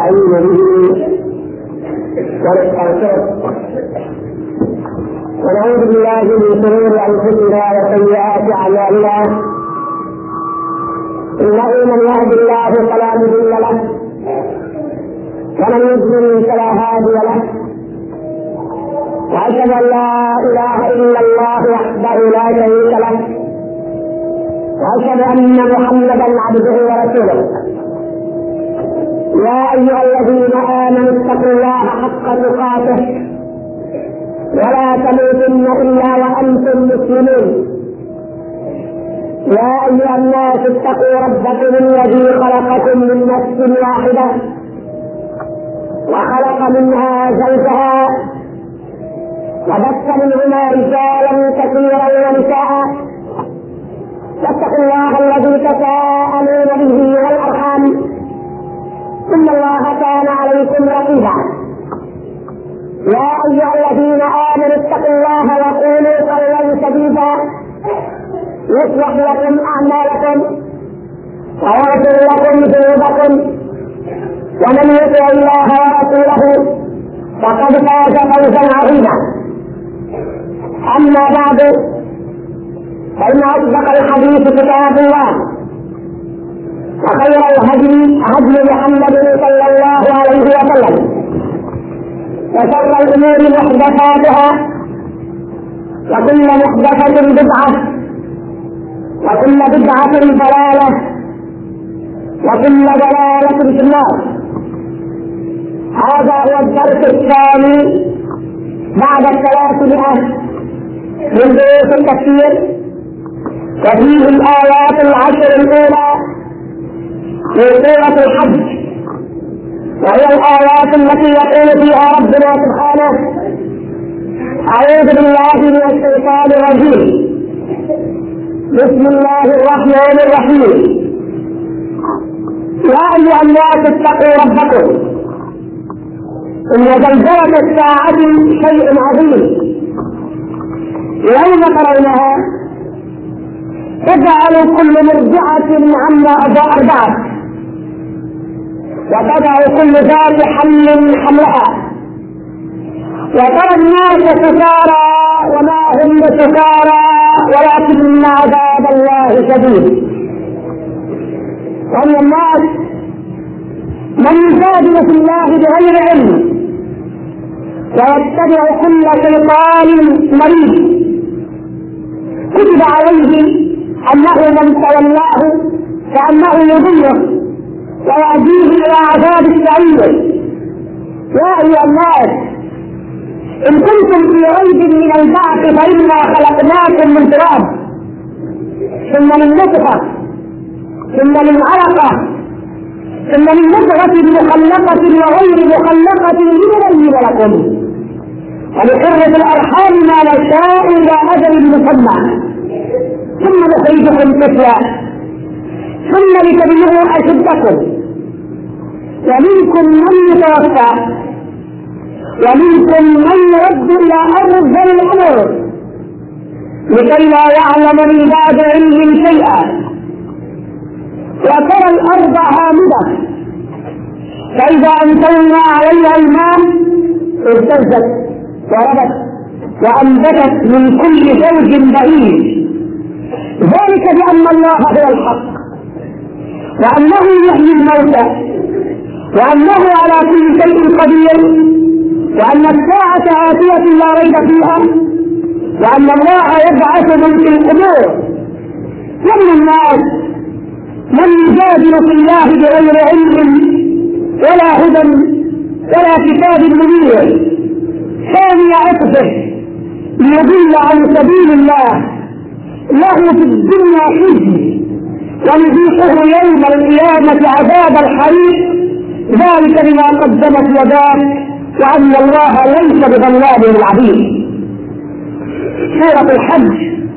ونستعين به ونستغفره ونعوذ بالله من شرور انفسنا وسيئات اعمالنا، انه من يهد الله فلا مضل له ومن يضلل فلا هادي له، واشهد ان لا اله الا الله وحده لا شريك له، واشهد ان محمدا عبده ورسوله. يا ايها الذين امنوا اتقوا الله حق تقاته ولا تموتن الا وانتم مسلمون. يا ايها الناس اتقوا ربكم الذي خلقكم من نفس واحده وخلق منها زوجها وبث منهما رجالا كثيرا ونساء، واتقوا الله الذي تساءلون به والارحام ان الله كان عليكم رقيبا. يا ايها الذين امنوا اتقوا الله وقولوا قولا سديدا يصلح لكم اعمالكم ويغفر لكم ذنوبكم، ومن يطع الله ورسوله فقد فاز فوزا عظيما. اما بعد، فان اصدق الحديث كتاب الله، وخير الهدي هدي محمد صلى الله عليه وسلم، وشر الامور محدثاتها، وكل محدثة بدعة، وكل بدعة ضلالة، وكل ضلالة في النار. هذا هو الدرس الثاني بعد 300 من دروس التفسير، وفيه الآيات العشر الأولى في سورة الحج، وهي الآيات التي يقول فيها ربنا سبحانه: أعوذ بالله من الشيطان الرجيم، بسم الله الرحمن الرحيم. يا أيها الناس اتقوا ربكم إن زلزلة الساعة شيء عظيم، يوم ترونها تجعل كل مرضعة عما أرضعت، وتضع كل ذات حمل حملها، وترى الناس سكارى وما هم بسكارى ولكن عذاب الله شديد. ومن الناس من يجادل في الله بغير علم ويتبع كل شيطان مريض، كتب عليه انه من تولاه فانه يضله ويهديه الى عذاب السعير. يا ايها الناس ان كنتم في ريب من البعث فانا خلقناكم من تراب ثم من نطفه ثم من علقه ثم من مضغة مخلقة وغير مخلقة لنبين لكم ونقر في الارحام ما نشاء الى اجل مسمى ثم نخرجكم طفلا ثم لتبلغوا اشدكم، ومنكم من يتوفى ومنكم من يرد الى ارض الامر لكي لا يعلم من بعد علم شيئا. وترى الارض هامدة فاذا انزلنا عليها الماء اهتزت وربت وانبتت من كل زوج بهيج، ذلك بان الله هو الحق وانه يحيي الموتى وانه على كل شيء قدير وان الساعة آتية لا ريب فيها وان الله يبعث من في القبور. ومن الناس من يجادل في الله بغير علم ولا هدى ولا كتاب منير، ثاني عطفه ليضل عن سبيل الله، له في الدنيا خزي ونذيقه يوم القيامة عذاب الحريق، ذلك بما قدمت يداه وأن الله ليس بظلام للعبيد. سورة الحج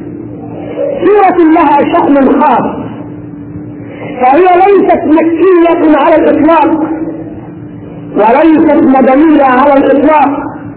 سورة لها شأن خاص، فهي ليست مكية على الإطلاق وليست مدنية على الإطلاق،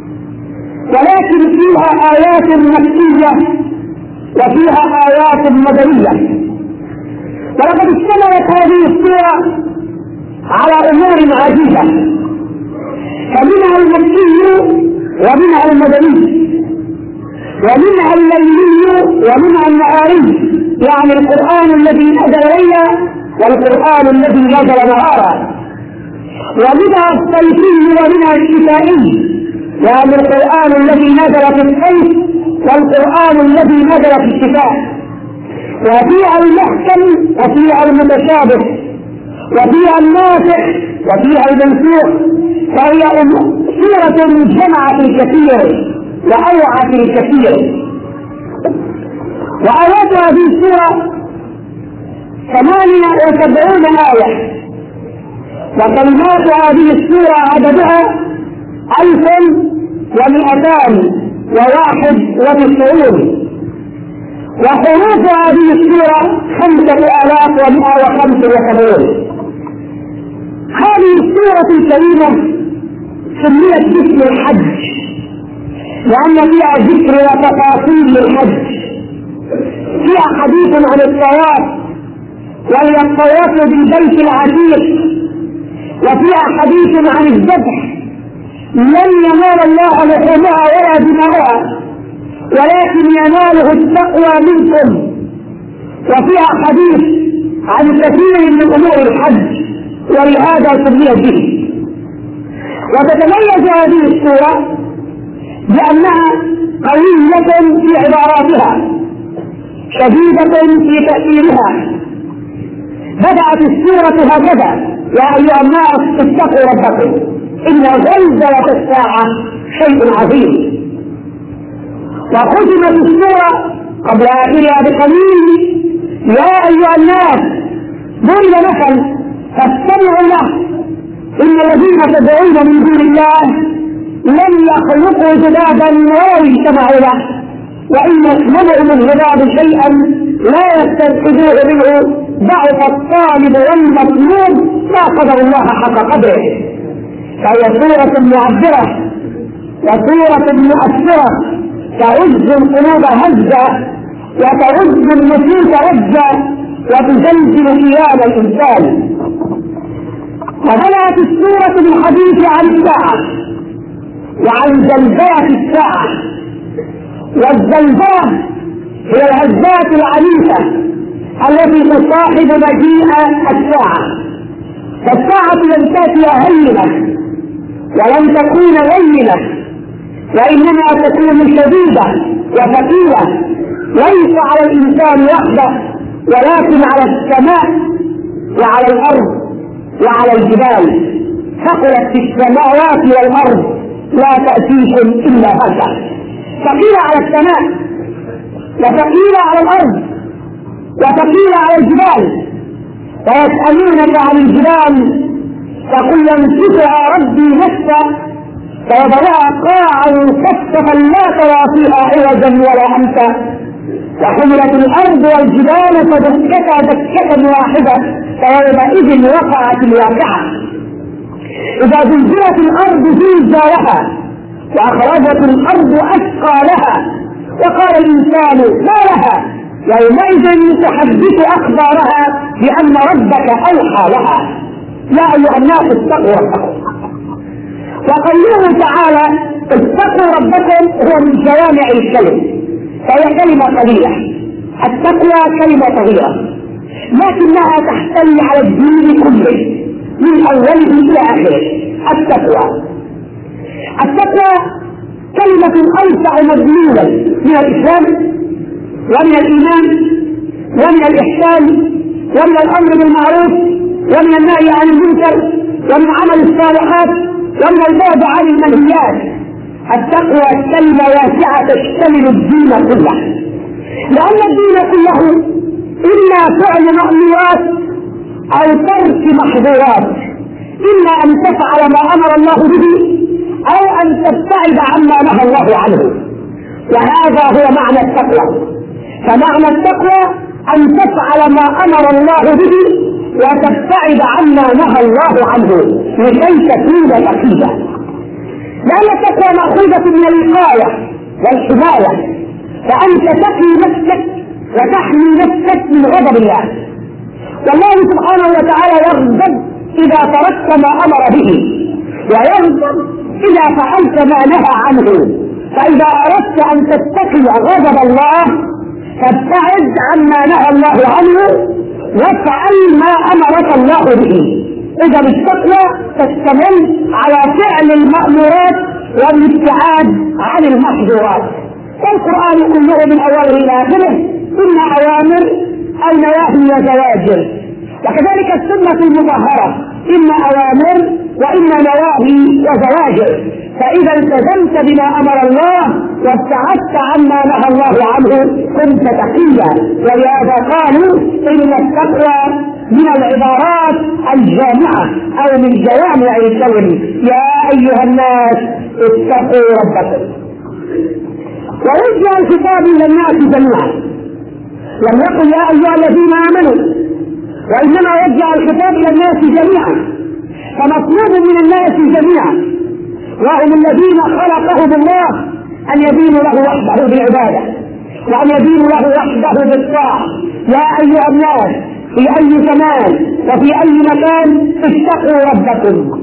ولكن فيها آيات مكية وفيها آيات مدنية. ولقد اشتملت هذه السورة على أمور عجيبة، فمنها المكي ومنها المدني ومنها الليلي ومنها النهاري، يعني القرآن الذي نزل ليلا والقرآن الذي نزل نهارا، ومنها الصيفي ومنها الشتائي، يعني القرآن الذي نزل في الصيف والقرآن الذي نزل في الشتاء، وفيها المحكم وفيها المتشابه وفيها الناسخ وفيها المنسوخ، فهي سورة جمعت الكثير وأوعت الكثير. وآيات هذه السورة 78 آية، وكلمات هذه السورة عددها 1291، وحروف هذه السورة 5175. هذه السورة الكريمة سميت باسم الحج لأن فيها ذكر وتفاصيل الحج، فيها حديث عن الطواف وهي الطواف بالبيت العتيق، وفيها حديث عن الذبح لن ينال الله لحومها ولا دماؤها ولكن يناله التقوى منكم، وفيها حديث عن كثير من امور الحج ولهذا سميت به. وتتميز هذه السورة بأنها قوية في عباراتها شديدة في تأثيرها. بدأت السورة هكذا: يا أيها الناس اتقوا ربكم إن زلزلة الساعة شيء عظيم. وختمت السورة قبل آخرها بقليل: يا أيها الناس ضرب مثل فاستمعوا له إن الذين تدعون من دون الله لن يخلقوا ذبابا ولا يجتمعوا له، وإن يطلبهم الذباب شيئا لا يستنقذوه منه، ضعف الطالب والمطلوب ما قدر الله حق قدره. فهي سورة معبرة وسورة مؤثرة تعز القلوب هزة وتعز النفوس رجة وتزلزل قيام الإنسان. وبدأت السورة بالحديث عن الساعة وعن زلزلة الساعة، والزلزلة هي الهزات العنيفة التي تصاحب مجيء الساعة. فالساعة لن تأتي هينة ولن تكون لينة، وإنما تكون شديدة وثقيلة، ليس على الإنسان وحده ولكن على السماء وعلى الأرض وعلى الجبال. ثقلت في السماوات والأرض لا تأتيكم إلا هكذا. ثقيلة على السماء وثقيلة على الأرض وثقيلة على الجبال. ويسألونك عن الجبال فقل ينسفها ربي نسفا فيضعها قاعا كثفا لا ترى فيها عوجا ولا أمتا، وحملت الأرض والجبال فدكتا دكة واحدة فيومئذ وقعت الواقعة. إذا زلزلت الأرض زلزالها وأخرجت الأرض أثقالها وقال الإنسان ما لها يومئذ تحدث أخبارها بأن ربك أوحى لها. يا أيها الناس اتقوا ربكم. وقوله تعالى اتقوا ربكم هو من جوامع الكلم، فهي كلمة قليلة. التقوى كلمة صغيرة لكنها تحتوي على الدين كله من أوله إلى آخره. التقوى كلمة أوسع مضمونا من الإسلام ومن الإيمان ومن الإحسان ومن الأمر بالمعروف ومن النهي عن المنكر ومن عمل الصالحات ومن البعد عن المنهيات. التقوى كلمة واسعة تشتمل الدين كله، لأن الدين كله إما فعل مأمورات أو ترك محظورات، إما أن تفعل ما أمر الله به أو أن تبتعد عما نهى الله عنه. وهذا هو معنى التقوى. فمعنى التقوى أن تفعل ما أمر الله به وتبتعد عما نهى الله عنه لكي تكون تقيا. لأن التقوى مأخوذة من الوقاية والحماية، فأنت تقي نفسك وتحمي نفسك من غضب الله. والله سبحانه وتعالى يغضب إذا تركت ما أمر به، ويغضب إذا فعلت ما نهى عنه. فإذا أردت أن تتقي غضب الله فابتعد عما نهى الله عنه وافعل ما أمرك الله به. إذا التقوى تشتمل على فعل المأمورات والابتعاد عن المحظورات. والقرآن كله من أوله إلى آخره إما أوامر أو نواهي وزواجر، وكذلك السنة المطهرة إما أوامر وإما نواهي وزواجر. فإذا التزمت بما أمر الله وابتعدت عما نهى الله عنه كنت تقيا. ولهذا قالوا إن التقوى من العبارات الجامعة أو من جوامع الكون. يا أيها الناس اتقوا ربكم. ورجع الخطاب إلى الناس جميعا، لم يقل يا أيها الذين آمنوا، وإنما رجع الخطاب إلى الناس جميعا. فمطلوب من الناس جميعا وهم الذين خلقهم الله أن يدينوا له وحده بالعبادة، وأن يدينوا له وحده بالطاعة. يا أيها الناس في أي زمان وفي أي مكان اتقوا ربكم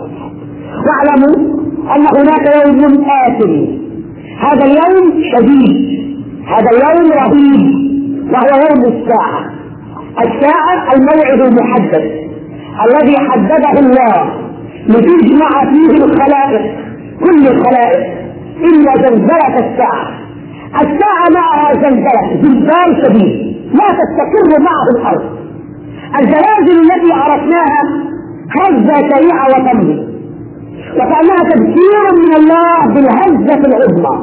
واعلموا أن هناك يوم آتي. هذا اليوم شديد، هذا اليوم رهيب، وهو يوم الساعة. الساعة الموعد المحدد الذي حدده الله لتجمع فيه الخلائق، كل الخلائق، إلا زلزلة الساعة. الساعة معها زلزلة، زلزال شديد لا تستقر معه الأرض. الزلازل التي عرفناها هزة سريعة وتمضي، وكأنها تذكير من الله بالهزة العظمى.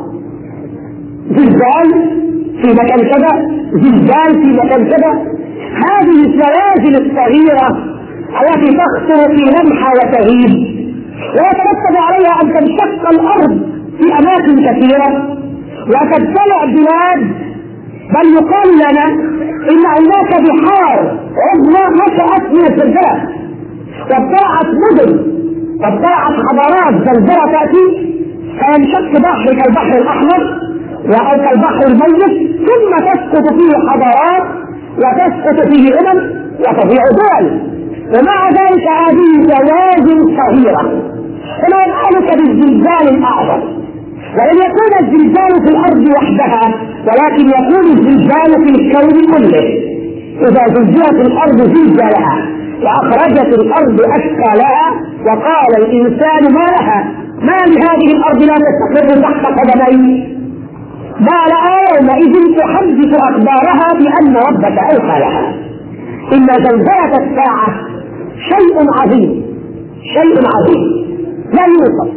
زلزال في مكان كذا، زلزال في مكان كذا. هذه الزلازل الصغيرة التي تخطر في لمحة وتهيب ويترتب عليها أن تنشق الأرض في أماكن كثيرة وتبتلع بلاد، بل يقال لنا إن هناك بحار عظمى نشأت من الزلزال وابتلعت مدن وابتلعت حضارات. زلزلة تأتي فينشق بحر كالبحر الأحمر أو كالبحر الميت، ثم تسقط فيه حضارات وتسقط فيه وتضيع دول. ومع ذلك هذه زلازل صغيرة. فلا يفعلك بالزلزال الأعظم، ولن يكون الزلزال في الأرض وحدها، ولكن يكون الزلزال في الكون كله. إذا زلزلت الأرض زلزالها وأخرجت الأرض أثقالها وقال الإنسان ما لها، ما لهذه الأرض لا تستقر تحت قدمي، ما لها يومئذ تحدث أخبارها بأن ربك أوحى لها. إن زلزلة الساعة شيء عظيم، شيء عظيم لا يوصف،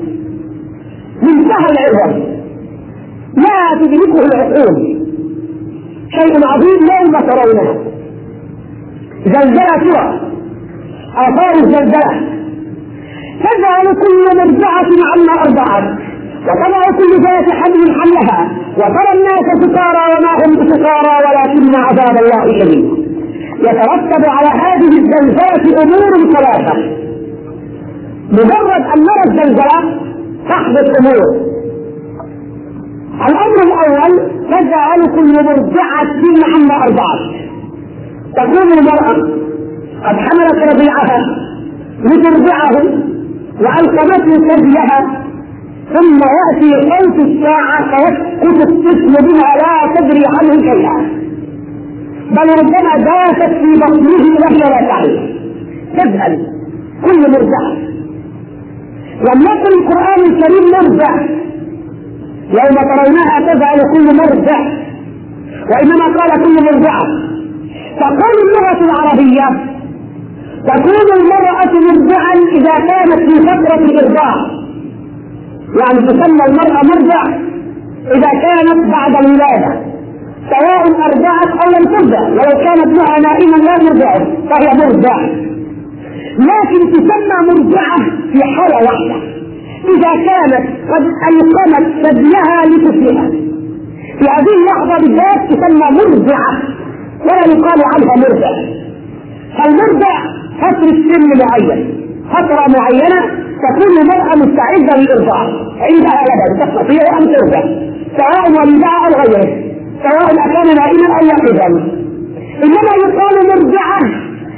منتهى العظم لا تدركه العقول. شيء عظيم يوم ترونها. زلزلة سوى آثار الزلزلة تجعل كل مرضعة عما أرضعت وتضع كل ذات حمل حملها وترى الناس سكارى وما هم بسكارى ولكن عذاب الله شديد. يترتب على هذه الزلزلة أمور ثلاثة. مجرد أن نرى الزلزلة تحدث أمور. الأمر الأول تجعل كل مرضعة عما أرضعت. تكون المرأة قد حملت رضيعها لترضعه وألقمته ثديها، ثم يأتي صوت الساعة فيسقط الطفل بها لا تدري عنه شيئا، بل ربما داست في بطنه وهي لا تعرف. تذهل كل مرضعة. لم يقل القرآن الكريم مرضع يوم ترونها تذهل كل مرضع، وإنما قال كل مرضعة. تقول اللغة العربية تكون المرأة مرضعا إذا كانت في فترة الإرضاع، يعني تسمى المرأة مرضع إذا كانت بعد الولادة، سواء أرضعت أو لم ترضع، ولو كانت لها نائما لا مرضع فهي مرضع. لكن تسمى مرضعة في حالة واحدة، إذا كانت قد ألقمت ثديها لطفلها، في هذه اللحظة بالذات تسمى مرضعة ولا يقال عنها مرضع. فالمرضع فترة سن معين، فترة معينة تكون المرأة مستعدة للإرضاع، عندها لبن تستطيع أن ترضع، سواء ولدها أو غيره، سواء أكان نائما أو يقظا. إنما يقال مرضعة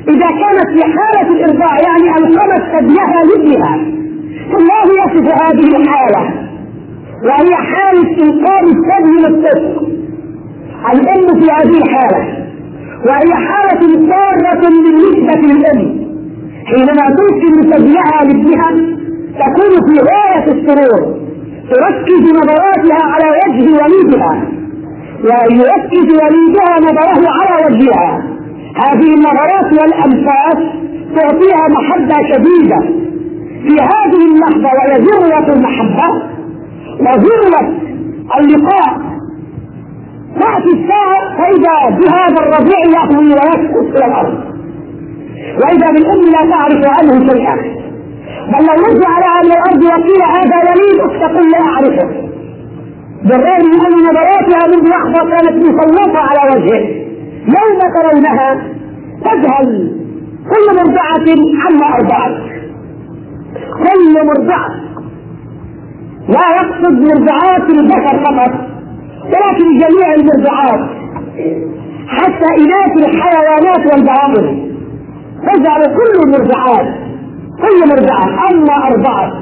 إذا كانت في حالة الإرضاع يعني ألقمت ثديها لابنها. الله يصف هذه الحالة وهي حالة إلقام الثدي للطفل. الأم في هذه الحالة وهي حالة ضارة بالنسبة للأم، حينما تلقم ثديها لابنها تكون في غاية السرور، تركز نظراتها على وجه وليدها ويركز وليدها نظره على وجهها. هذه النظرات والأنفاس تعطيها محبة شديدة في هذه اللحظة، وهي ذروة المحبة وذروة اللقاء. تأتي الساعة فإذا بهذا الرضيع يهوي ويسقط إلى الأرض، وإذا بالأم لا تعرف عنه شيئا، بل لو رجع على الأرض وقيل هذا وليد تقول لا أعرفه، بالرغم من أن نظراتها منذ لحظة كانت مسلطة على وجهه. يوم ترونها تذهل كل مرضعة عما أرضعت. كل مرضعة، لا يقصد مرضعات البشر فقط ولكن جميع المرضعات حتى إناث الحيوانات والبهائم، تجعل كل المرضعات كل مرضعة أما أرضعت،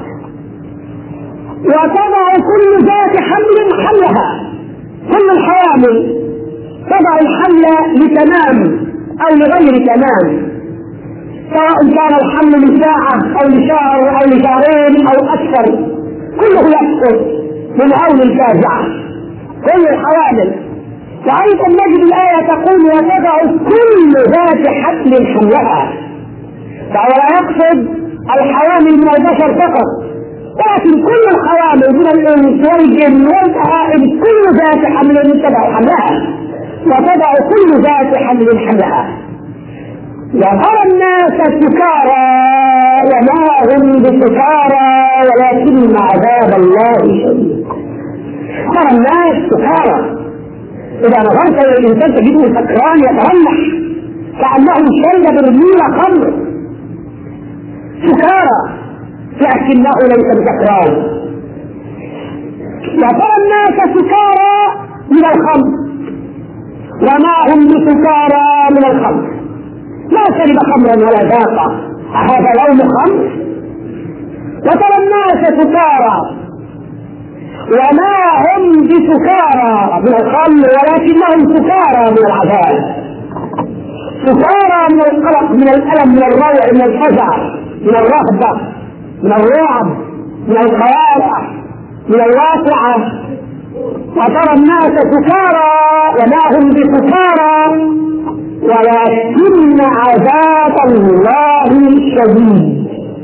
وتضع كل ذات حمل حملها. كل الحوامل تضع الحمل لتمام أو لغير تمام، سواء كان الحمل لساعة أو لشهر أو لشهرين أو أكثر، كله يسقط من هول الفاجعة كل الحوامل. وأيضا نجد الآية تقول وتضع كل ذات حمل حملها، فهو لا يقصد الحوامل من البشر فقط، لكن كل الحوامل من الإنس والجن والبهائم كل ذات حمل تضع حملها، وتضع كل ذات حمل حملها. وترى الناس سكارى وما هم بسكارى ولكن عذاب الله شديد. ترى الناس سكارى، إذا نظرت إلى الإنسان تجده سكران يترنح كأنه شرب برميل خمر، سكارى لكنه ليس بسكران. وترى الناس سكارى من الخمر وما هم بسكارى من الخمر، ما شرب خمرا ولا ذاق، أهذا لون خمر؟ وترى الناس سكارى وما هم بسكارى من الخمر ولكنهم سكارى من العذاب، سكارى من القلق من الألم من الروع من الفزع من الرهبة من الرعب من الخوارع من الواقعة. وترى الناس سكارى وما هم بسكارى ولكن عذاب الله شديد،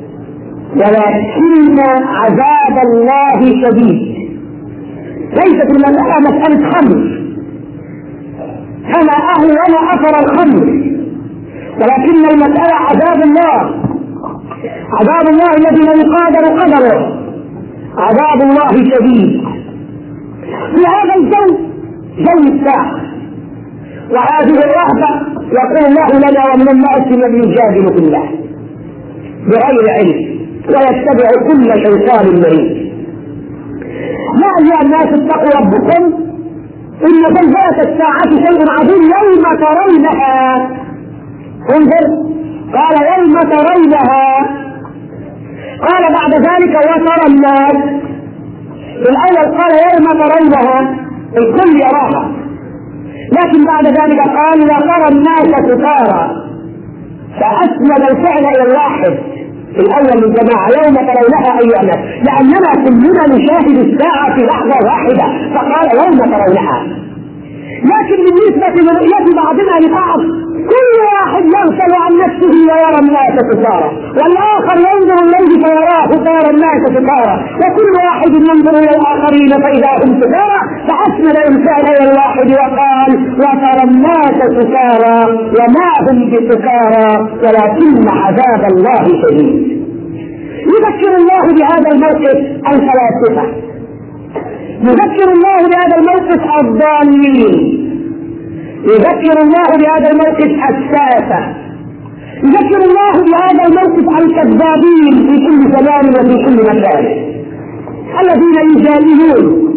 ولكن عذاب الله شديد. ليست المسألة مسألة خمر كما أهون أثر الخمر، ولكن المسألة عذاب الله، عذاب الله الذي لا يقادر قدره، عذاب الله شديد. في هذا الجو جو الساعة وهذه الرهبة يقول الله لنا ومن الناس من يجادل في الله بغير علم ويتبع كل شيطان مريد. يا أيها الناس اتقوا ربكم إن زلزلة الساعة شيء عظيم يوم ترونها. انظر، قال يوم ترونها، قال بعد ذلك وترى الناس. في الأول قال يوم ترونها الكل يراها، لكن بعد ذلك قال وترى الناس سكارى، فأسند الفعل إلى الواحد في الأول من جماعة يوم ترونها أيها الناس، لأننا كلنا نشاهد الساعة في لحظة واحدة فقال يوم ترونها. لكن بالنسبة لرؤية بعضنا لبعض كل واحد يغفل عن نفسه ويرى الناس سكارى، والآخر ينظر إليه فيراه فيرى الناس سكارى، وكل واحد ينظر إلى الآخرين فإذا هم سكارى، فأسند الإنسان إلى الواحد وقال وترى الناس سكارى وما هم بسكارى ولكن عذاب الله شديد. يذكر الله بهذا الموقف الفلاسفة، يذكر الله بهذا الموقف الضالين، يذكر الله بهذا الموقف الساسة، يذكر الله بهذا الموقف الكذابين في كل زمان وفي كل مكان، الذين يجادلون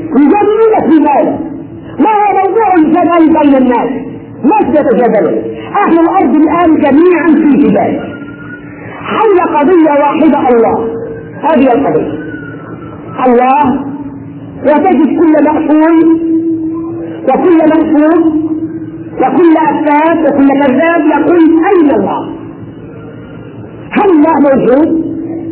في ماذا؟ ما هو موضوع الجدل بين الناس؟ ما يتجادلون؟ أهل الأرض الآن جميعا في جدال حول قضية واحدة: الله. هذه القضية الله، وتجد كل مأفول وكل مأفول وكل أفاد وكل كذاب يقول: أين الله؟ هل الله موجود؟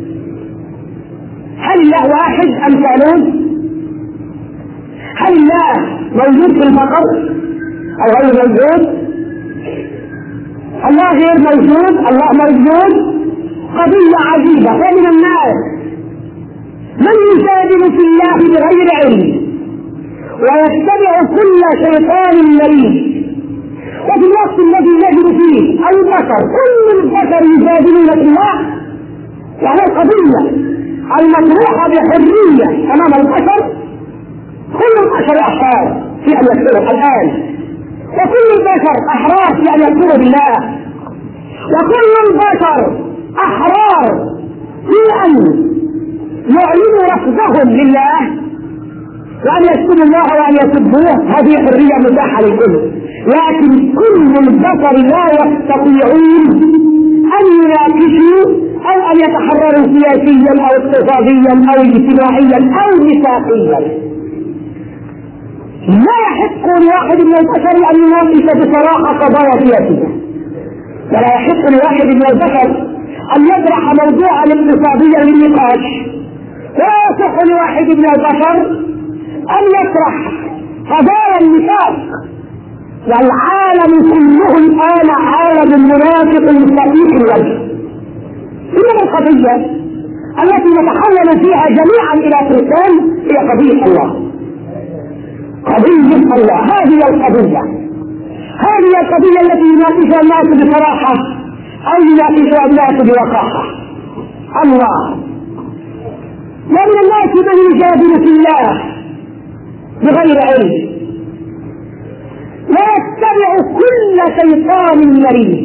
هل الله واحد أم ثالوث؟ هل الله موجود في الفقر أو غير موجود؟ الله غير موجود، الله موجود. قضية عجيبة. فمن الناس من يجادل في الله بغير علم ويتبع كل شيطان مريض، وفي الوقت الذي نجد فيه البشر كل البشر يجادلون في الله، وهي القضية المطروحة بحرية أمام البشر. كل البشر أحرار في أن يكفروا الآن، وكل البشر أحرار في أن يكفروا بالله، وكل البشر أحرار في أن يعلنوا رفضهم لله وأن يسبوا الله وأن يسبوه. هذه حرية متاحة للكل، لكن كل البشر لا يستطيعون أن يناقشوا أو أن يتحرروا سياسيا أو اقتصاديا أو اجتماعيا أو نسائيا. لا يحق لواحد من البشر أن يناقش بصراحة قضايا سياسية، ولا يحق لواحد من البشر أن يطرح موضوعا اقتصاديا للنقاش، ولا يصح لواحد من البشر أن يطرح قضايا النفاق. والعالم كله الآن عالم منافق صديق الوجه. إنما القضية التي نتحول فيها جميعا إلى فرسان هي قضية الله. قضية الله، هذه القضية، هذه القضية التي يناقشها الناس بصراحة أو يناقشها الناس بوقاحة. الله. ومن الناس من يجادل في الله بغير علم ويتبع كل شيطان مريض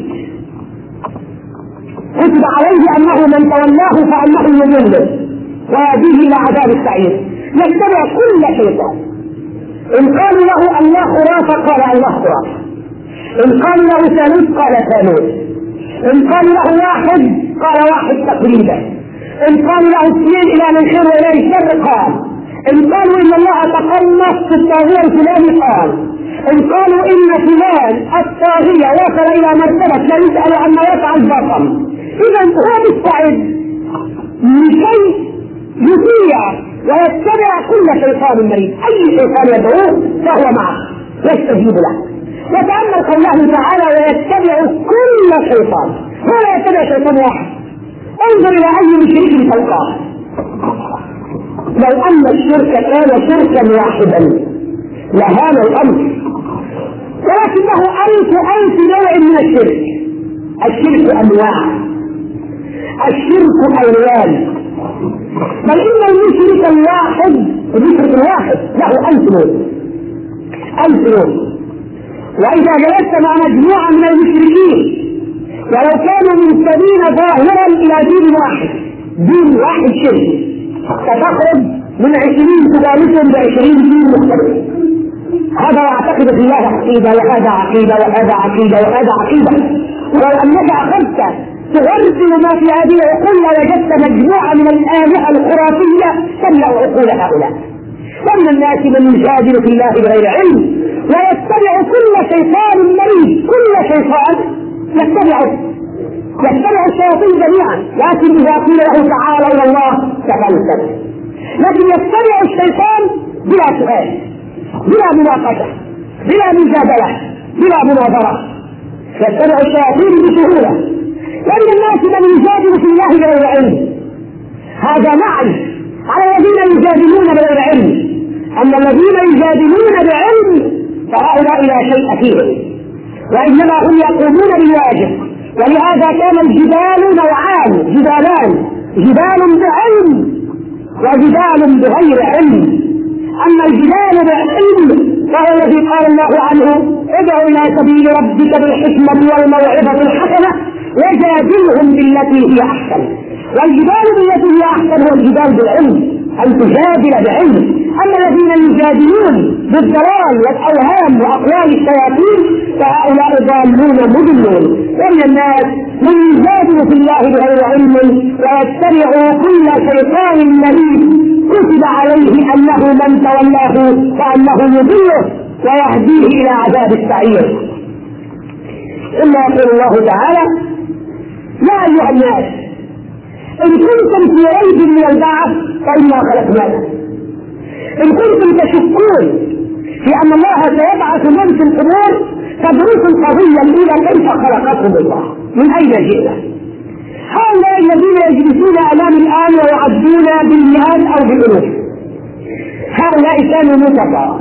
كتب عليه أنه من تولاه فأنه يضله ويهديه إلى عذاب السعير. يتبع كل شيطان. إن قالوا له الله خرافة قال الله خرافة، إن قالوا له ثالوث قال ثالوث، إن قالوا له واحد قال واحد تقريبا، إن قالوا له اثنين إلى من خير وإليه شر قال، إن قالوا إن الله تقمص في الطاغية الفلاني قال، إن قالوا إن فلان الطاغية وصل إلى مرتبة لا يسأل عما يفعل بطل. إذا هو مستعد لكي يطيع ويتبع كل شيطان مريض. أي شيطان يدعوه فهو معه يستجيب له. وتأمل قوله تعالى: ويتبع كل شيطان، ولا يتبع شيطان واحد. انظر إلى أي مشرك تلقاه. لو أن الشرك كان شركا واحدا لهذا الأمر، ولكنه ألف نوع من الشرك. الشرك أنواع، الشرك ألوان، بل إن المشرك الواحد له 1000 نوع. 1000 نوع. وإذا جلست مع مجموعة من المشركين ولو كانوا منتمين ظاهرا إلى دين واحد شرك، فتخرج من 20 تبالسهم ب20 دين مختلف. هذا يعتقد في الله عقيدة، وهذا عقيدة، وهذا عقيدة، وهذا عقيدة. ولو أنك أخذت تغرزل ما في هذه العقول وجدت مجموعة من الآلهة الخرافية تملأ عقول هؤلاء. ومن الناس من يجادل في الله بغير علم ويتبع كل شيطان مريض. كل شيطان يتبع الشياطين جميعا، لكن إذا قيل له تعالى إلى الله تفلسف. لكن يتبع الشيطان بلا سؤال، بلا مناقشة، بلا مجادلة، بلا مناظرة. يتبع الشياطين بسهولة. ومن الناس من يجادل في الله بغير علم. هذا معنى على الذين يجادلون بغير علم. أما الذين يجادلون بعلم فهؤلاء لا شيء فيهم، وإنما هم يقومون بالواجب. ولهذا كان الجدال نوعان: جدال بعلم وجدال بغير علم. أما الجدال بعلم فهو الذي قال الله عنه: ادع إلى سبيل ربك بالحكمة والموعظة الحسنة وجادلهم بالتي هي أحسن. والجدال بالتي هي أحسن هو الجدال بالعلم، أن تجادل بعلم. أما الذين يجادلون بالضلال والأوهام وأقوال الشياطين فهؤلاء ضالون مضلون. ومن الناس من يجادل في الله بغير علم ويتبع كل شيطان مريد كتب عليه أنه من تولاه فأنه يضله ويهديه إلى عذاب السعير. ثم يقول الله تعالى: يا أيها الناس إن كنتم في ريب من البعث فإنا خلقناكم. إن كنتم تشكون في أن الله سيبعث من في القبور فادرسوا القضية الأولى: كيف خلقكم الله؟ من أين جئنا؟ هؤلاء الذين يجلسون أمام الآن ويعدون بالمئات أو بالألوف، هؤلاء كانوا نطفا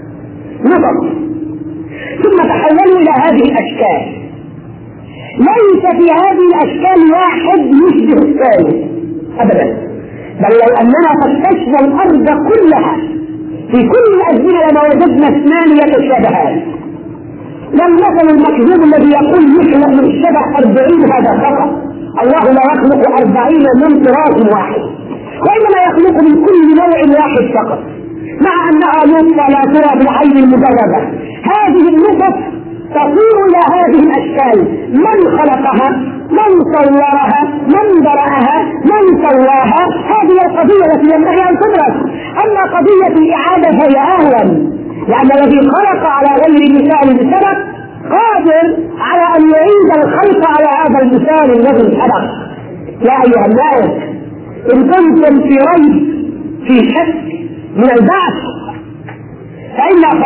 ثم تحولوا إلى هذه الأشكال. ليس في هذه الأشكال واحد يشبه الثاني أبدا، بل لو أننا فتشنا الأرض كلها في كل الأزمنة لما وجدنا اثنان يتشابهان. المثل المكذوب الذي يقول يخلق من الشبه 40 هذا خطأ. الله لا يخلق 40 من تراث واحد، وإنما يخلق من كل نوع واحد فقط، مع أنها نطفة لا ترى بالعين المجردة. هذه النطف تصير إلى هذه الأشكال. من خلقها؟ من صورها؟ من برأها؟ من سواها؟ هذه القضية التي ينبغي أن تدرس. أما قضية الإعادة فهي أهون، لأن الذي خلق على غير مثال سبق قادر على أن يعيد الخلق على هذا المثال الذي سبق. يا أيها الناس إن كنتم في ريب في شك من البعث فإنا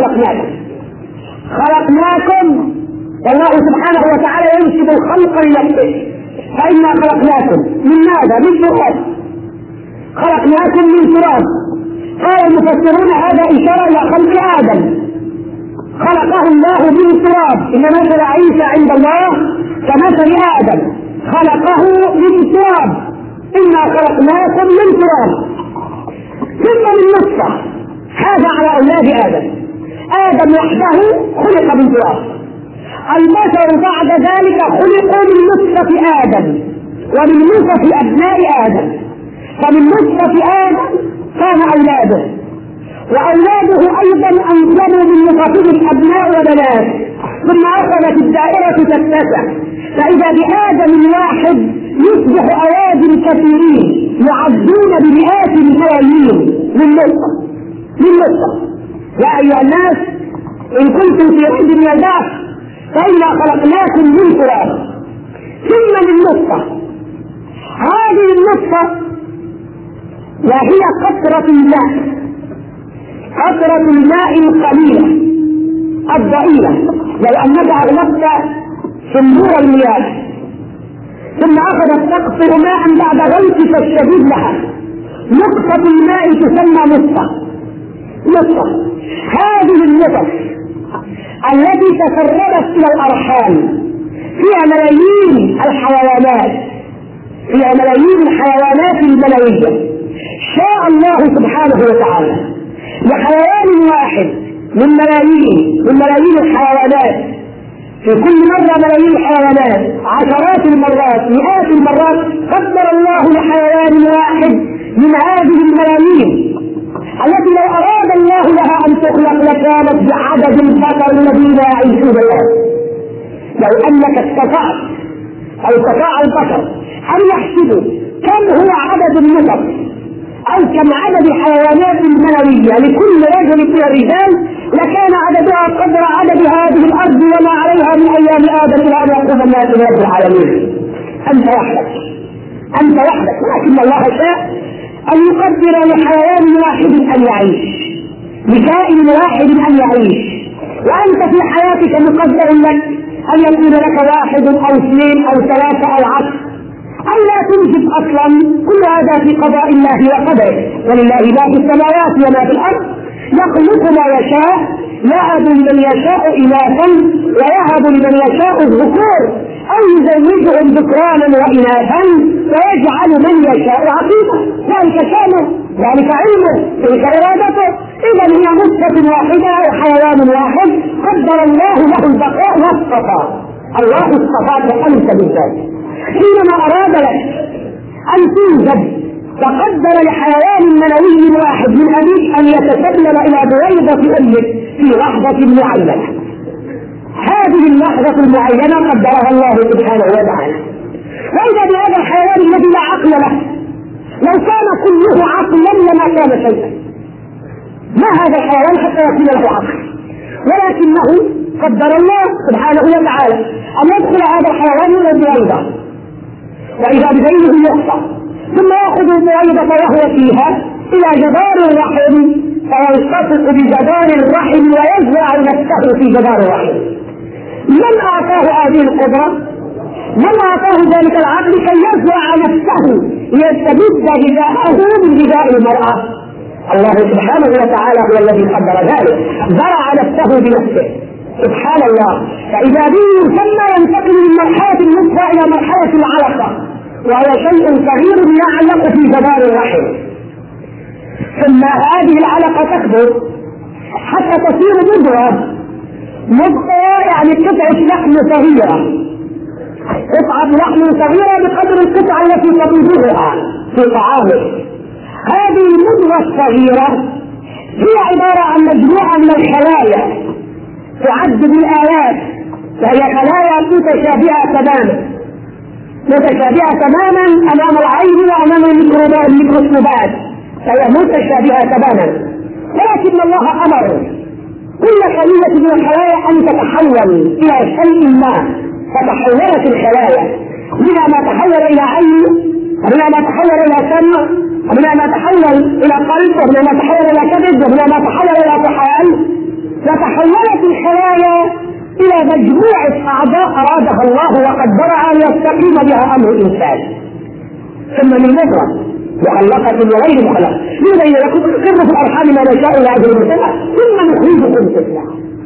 خلقناكم. والله سبحانه وتعالى ينسب الخلق لنفسه. فإنا خلقناكم من ماذا؟ من تراب. خلقناكم من تراب. قال المفسرون هذا إشارة إلى خلق آدم، خلقه الله من تراب. إن مثل عيسى عند الله كمثل آدم، خلقه من تراب. إنا خلقناكم من تراب ثم من نطفة. هذا على أولاد آدم وحده خلق من تراب. البشر بعد ذلك خلقوا من نطفة آدم ومن نطفة أبناء آدم، فمن نطفة آدم كان أولاده، وأولاده أيضا أنزلوا من نطفهم أبناء وبنات، ثم أخذت الدائرة تتسع، فإذا بآدم واحد يصبح أوادم كثيرين يعدون بمئات الملايين من نطفة. يا أيها الناس إن كنتم في ريب من البعث فإنا خلقناكم من تراب ثم من نطفة. هذه النطفة وهي قطرة الماء القليلة الضئيلة، لو أنك أغلقت صنبور المياه ثم أخذت تقطر ماء بعد غلقك الشديد لها، نقطة الماء تسمى نطفة. هذه النطف التي تسربت إلى الأرحام فيها ملايين الحيوانات المنوية. شاء الله سبحانه وتعالى لحيوان واحد من ملايين الحيوانات، في كل مرة ملايين الحيوانات، عشرات المرات، مئات المرات، قدر الله لحيوان واحد من هذه الملايين التي لو أراد الله لها أن تخلق لكانت بعدد البشر الذين يعيشون الآن. لو أنك استطاع البشر أن يحسبوا كم هو عدد النطف أو كم عدد الحيوانات المنوية لكل رجل من الرجال لكان عددها قدر عدد هذه الأرض وما عليها من أيام آدم إلى أن يقوم الناس برب العالمين. أنت وحدك، ولكن الله شاء أن يقدر لحيوان واحد أن يعيش، لكائن واحد أن يعيش، وأنت في حياتك مقدر لك أن يكون لك 1 أو 2 أو 3 أو 10 أو لا تنجب أصلا. كل هذا في قضاء الله وقدره، ولله ما في السماوات وما في الأرض، يخلق ما يشاء، يهب لمن يشاء إناثا ويهب لمن يشاء الذكور أو يزوجهم ذكرانا وإناثا ويجعل من يشاء عقيما. ذلك شأنه، ذلك علمه، تلك إرادته. إذا هي نطفة واحدة وحيوان واحد قدر الله له البقاء واصطفى. الله اصطفاك أنت بالذات. حينما أراد لك أن تنجب فقدر لحيوان منوي واحد من أبيك أن يتسلل إلى بويضة أمك في لحظة معينة. هذه اللحظة المعينة قدرها الله سبحانه وتعالى. وإذا بهذا الحيوان الذي لا عقل له، لو كان كله عقلا لما كان شيئا. ما هذا الحيوان حتى يكون له عقل، ولكنه قدر الله سبحانه وتعالى أن يدخل هذا الحيوان إلى البويضة، وإذا بذيله يقطع، ثم يأخذ البويضة وهو فيها إلى جدار الرحم، فيلتصق بجدار الرحم ويزرع نفسه في جدار الرحم. من أعطاه هذه القدرة؟ من أعطاه ذلك العقل كي يزرع نفسه ليستمد غذاءه من غذاء المرأة؟ الله سبحانه وتعالى هو الذي قدر ذلك، زرع نفسه بنفسه سبحان الله. فإذا به ثم ينتقل من مرحلة النطفة إلى مرحلة العلقة، وهو شيء صغير يعلق في جدار الرحم، ثم هذه العلقة تكبر حتى تصير مضغة، يعني قطعة لحم صغيرة، قطعة لحم صغيرة بقدر القطعة التي تطيبها في طعامه. هذه المضغة الصغيرة هي عبارة عن مجموعة من الخلايا تعد بالآلاف، فهي خلايا متشابهة تماما أمام العين وأمام الميكروسكوبات، فهي متشابهة تماما. ولكن الله أمر كل خلية من الخلايا أن تتحول إلى شيء ما، فتحولت الخلايا، منها ما تحول إلى عين، ومنها ما تحول إلى سمع، ومنها ما تحول إلى قلب، ومنها ما تحول إلى كبد، ومنها ما تحول إلى طحال. فتحولت الخلايا إلى مجموعة أعضاء أرادها الله وقدرها ليستقيم بها أمر الإنسان، ثم من مضغة مخلقة وغير مخلقة يبين لكم السر في الأرحام ما نشاء إلى أجل المسألة، ثم نخرجكم طفلا.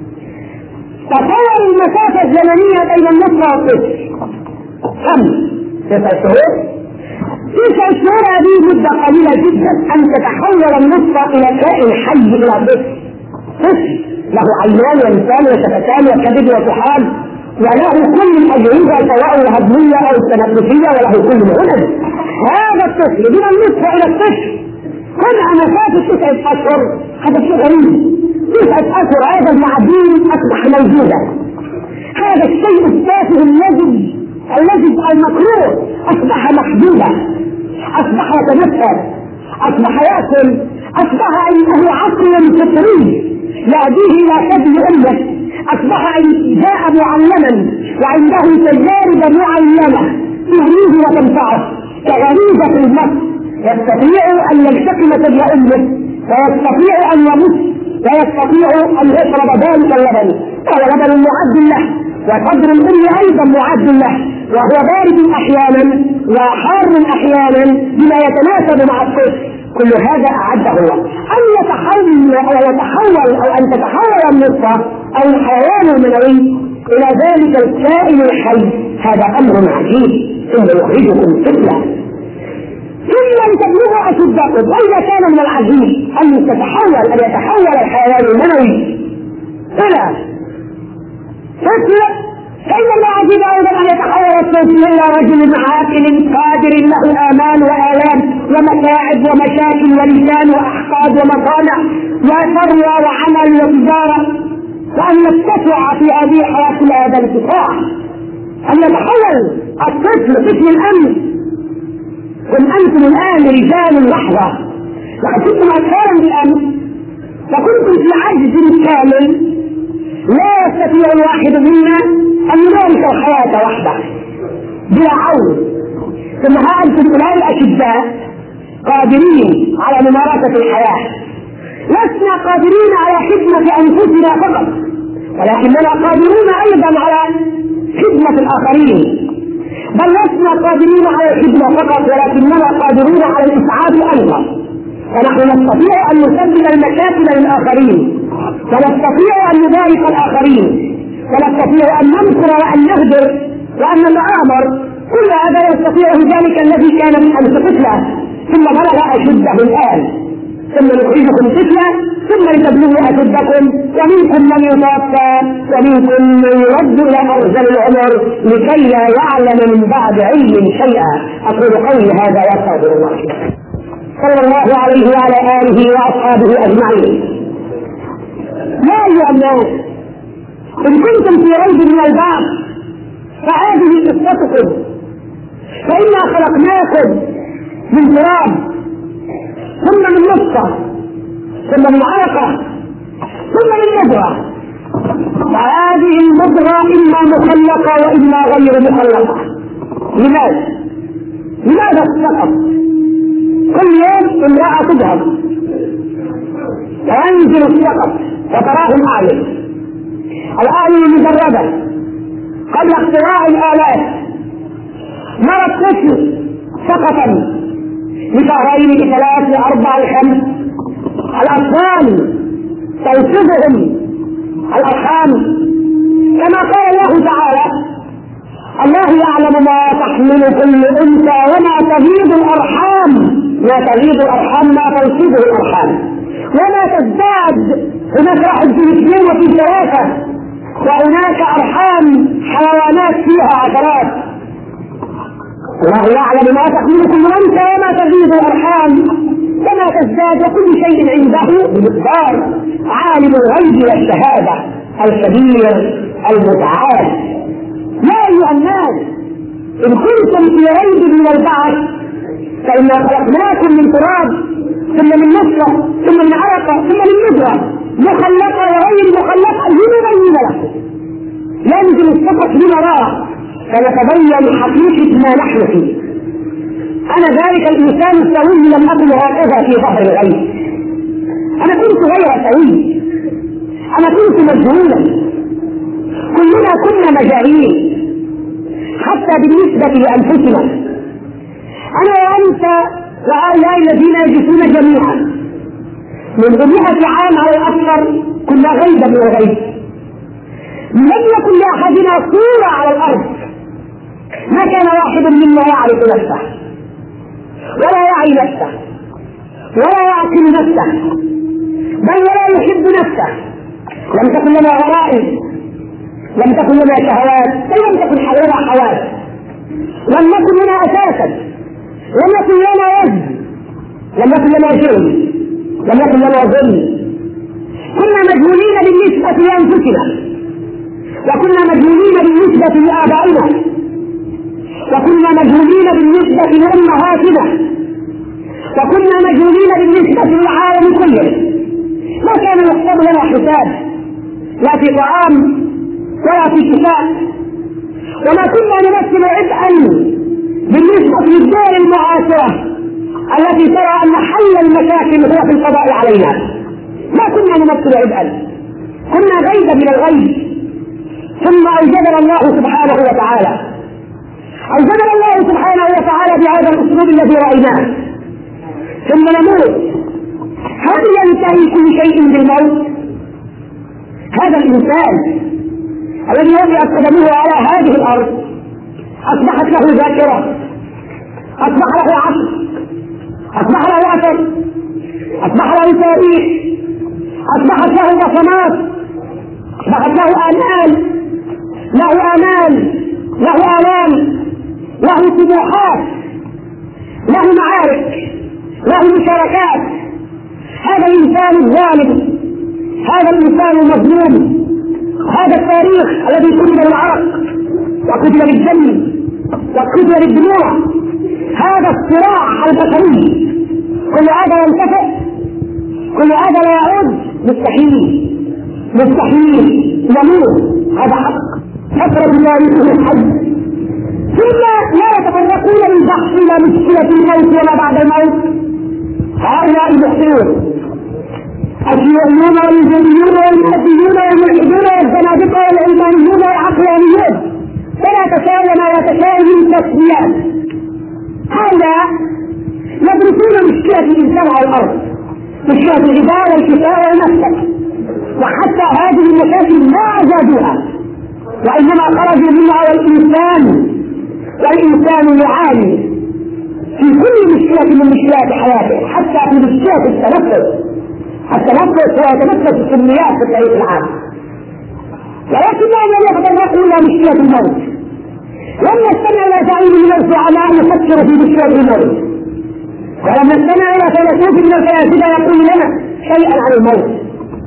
تصور المسافة الزمنية بين النطفة والطفل كم؟ 9 شهور. 9 شهور هذه مدة قليلة جدا أن تتحول النطفة إلى كائن حي، إلى طفل له عينان ولسان وشفتان وكبد وطحال، وله كل الأجهزة سواء الهضمية أو التنفسية، وله كل العدد. هذا الطفل من النطفة إلى الطفل كلها مسافة 9 أشهر. هذا شيء غريب. 9 أشهر هذا المعدين أصبح موجودا. هذا الشيء التافه الذي المكروه أصبح محدودا، أصبح يتنفس، أصبح يأكل، أصبح عنده عقل فطري يأتيه إلى كبد أمه، أصبح جاء معلما وعنده تجارب معلمة تهديه وتنفعه كغريزة المس، يستطيع أن يلتقم ثدي أمه، ويستطيع أن يمس، ويستطيع أن يشرب ذلك اللبن، وهو لبن معد له، وصدر الأم أيضا معد له، وهو بارد أحيانا وحار أحيانا بما يتناسب مع الطفل. كل هذا أعده الله. أن يتحول أو أن تتحول النطفة أو الحيوان المنوي إلى ذلك الكائن الحي، هذا أمر عجيب. ثم يخرجكم طفلا ثم تبلغوا أشدكم. وإذا كان من العجيب أن يتحول الحيوان المنوي إلى طفل، فإن العجيب أيضا أن يتحول الطفل إلى رجل عاقل قادر له آمال وآلام ومتاعب ومشاكل ولسان وأحقاد ومصانع وثروة وعمل وتجارة، وأن يتسع في هذه الحياة هذا الاتساع. أن يتحول الطفل طفل الأمن. كن أنتم الآن رجال اللحظة، لقد كنتم أطفالا بالأمس، فكنتم في عجز كامل لا يستطيع الواحد منا أن يمارس الحياة وحده بلا عون. ثم ها أنتم الآن أشداء قادرين على ممارسة الحياة، لسنا قادرين على خدمة أنفسنا فقط، ولكننا قادرون أيضا على خدمة الآخرين. بل لسنا قادرين على الخدمة فقط، ولكننا قادرون على الإسعاد أيضا. فنحن نستطيع أن نسبب المشاكل للآخرين، ونستطيع أن نبارك الآخرين، ونستطيع أن ننصر وأن نهدر وأن نتآمر. كل هذا يستطيعه ذلك الذي كان من أمس طفلا ثم بلغ أشده الآن. ثم نخرجكم طفلا ثم لتبلغوا أشدكم، ومنكم من يتوفى ومنكم من يرد إلى أرذل العمر لكي لا يعلم من بعد علم شيئا. أقول قولي هذا وأستغفر الله. صلى الله عليه وعلى آله وأصحابه أجمعين. يا أيها الناس، إن كنتم في ريب من البعث فهذه قصتكم، فإنا خلقناكم من تراب ثم من نطفة ثم من علقة ثم من مضغة، وهذه المضغة إما مخلقة وإما غير مخلقة. لماذا فقط؟ كل يوم امرأة تذهب وينزل السقط وتراهم أعين المجردة قبل اختراع الآلات. نرى الطفل سقطا لشهرين لثلاث لأربع لخمس، الأطفال توصفهم الأرحام كما قال الله تعالى: الله يعلم ما تحمل كل أنثى وما تغيض الأرحام، ما تغيض الأرحام ما تنصيبه الأرحام وما تزداد. هناك واحد في اثنين وفي ثلاثة، وهناك أرحام حيوانات فيها عشرات. الله يعلم ما تحمل كل أنثى وما تغيض الأرحام وما تزداد، وكل شيء عنده بمقدار. عالم الغيب والشهادة الكبير المتعال. يا أيها الناس إن كنتم في ريب من البعث فإنا خلقناكم من تراب ثم من نطفة ثم من علقة ثم من مضغة مخلقة وغير مخلقة لنبين لكم. ينزل السقط لنراه فنتبين حقيقة ما نحن فيه. أنا ذلك الإنسان السوي لم أكن هكذا في ظهر الغيب. أنا كنت غير سوي، أنا كنت مجهولا. كلنا كنا مجاهيل حتى بالنسبة لأنفسنا. أنا وأنت وهؤلاء الذين يجلسون جميعا من 100 عام على الأكثر كنا غيبا من الغيب. لم يكن لأحدنا صورة على الأرض، ما كان واحد منا يعرف نفسه ولا يعي نفسه ولا يعقل نفسه بل ولا يحب نفسه. لم تكن لنا غرائز، لم تكن لنا شهوات، بل لم تكن لنا حواس، لم نكن لنا أساسا، لم يكن لنا وزن، لم يكن لنا جرم، لم يكن لنا ظلم. كنا مجهولين بالنسبة لأنفسنا، وكنا مجهولين بالنسبة لآبائنا، وكنا مجهولين بالنسبة لأمهاتنا، وكنا مجهولين بالنسبة للعالم كله. ما كان يحسب لنا حساب لا في طعام ولا في كفاء، وما كنا نمثل عبئا بالنسبة للدول المعاصرة التي ترى أن حل المشاكل هو في القضاء علينا. ما كنا نمثل عبئا، كنا غيبا من الغيب. ثم أوجدنا الله سبحانه وتعالى، أوجدنا الله سبحانه وتعالى بهذا الأسلوب الذي رأيناه. ثم نموت. هل ينتهي كل شيء بالموت؟ هذا الإنسان الذي وضعت قدمه على هذه الأرض أصبحت له ذاكرة، أصبح له عقل، أصبح له أثر، أصبح له تاريخ، أصبحت له بصمات، أصبحت له آمال، له آلام، له طموحات، له معارك، له مشاركات. هذا الإنسان الظالم، هذا الإنسان المظلوم، هذا التاريخ الذي كتب بالعرق وكتب بالدم وكتب بالدموع، هذا الصراع البشري كل هذا ينتفع، كل هذا لا يعود. مستحيل يموت، هذا حق فترة تاريخه الحج. ثم لا يتطرقون للبحث الى مشكلة الموت ولا بعد الموت. هؤلاء المحسنون الشيوعيون والإنجليون والمهديون والملحدون والزنادقة والعلمانيون والعقلانيون فلا تساوى ما يتساوي التسويات. هؤلاء يدرسون مشكلة الإنسان على الأرض، مشكلة الغذاء والكفاء والمسكن، وحتى هذه المشاكل ما أزادوها وإنما خرجوا منها والإنسان يعاني في كل مشكلة من مشكلات حياته، حتى في مشكلة التنفس هو يتنفس السميات في التاريخ العام. ولكن لم يتطرقوا إلى مشكلة الموت، لم يستمع إلى زعيم الموت على أن يفكر في مشكلة الموت، ولم يستمع إلى فيلسوف من الفلاسفة يقول لنا شيئا عن الموت.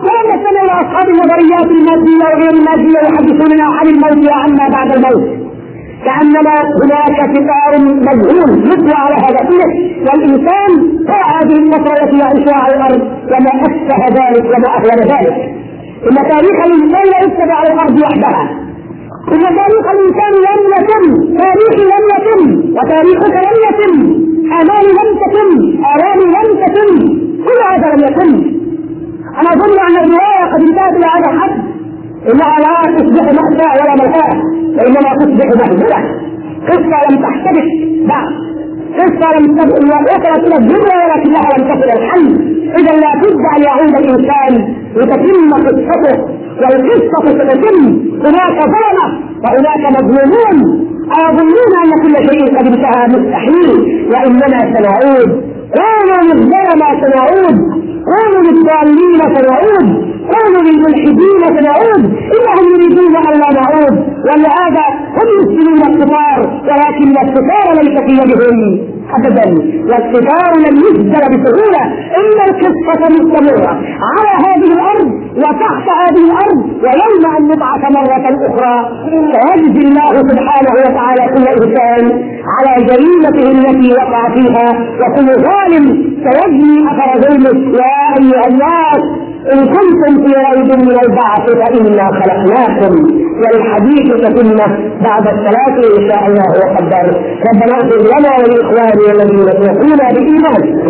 ولا نستمع الى اصحاب النظريات الماديه وغير الماديه يحدثوننا عن الموت وعما بعد الموت، كانما هناك كتاب مجهول يطلع على هذا كله، والانسان هو هذه الفتره التي يعيشها على الارض وما اشبه ذلك وما اهون ذلك. ان تاريخ الانسان لا يكتب على الارض وحدها، ان تاريخ الانسان لم يتم، تاريخي لم يتم وتاريخك لم يتم، امالي لم تتم، آلامي لم تتم، كل هذا لم يتم. انا اظن ان الروايه قد انتهت الى هذا الحد، انها لا تصبح مأساة ولا ملهاة، وانما تصبح مهزلة. قصة لم تحتبس بعد، قصة لم وصلت الى الدنيا ولكنها لم تصل الحل. اذا لا بد ان يعود الانسان لتتم قصته، والقصة ستتم. هناك ظلمة وهناك مظلومون أيظنون أن كل شيء قد انتهى، مستحيل، وإننا سنعود. قولوا للظلمة سنعود، قولوا للضالين سنعود، قولوا للملحدين سنعود، إنهم يريدون أن لا نعود، ولهذا هم يسلمون الكفار، ولكن الكفار ليس في يدهم أبدا، والكفار لم يسجل بسهولة. إن القصة مستمرة على هذه الأرض وتحت هذه الأرض، ويوم أن نبعث مرة أخرى سيجزي الله سبحانه وتعالى كل إنسان على جريمته التي وقع فيها، وكل ظالم سيجني أثر ظلمه. يا أيها الناس إن كنتم في ريب من البعث فإنا خلقناكم، والحديث تتم بعد الصلاة إن شاء الله وقدر. ربنا اغفر لنا ولإخواننا الذين سبقونا بالإيمان.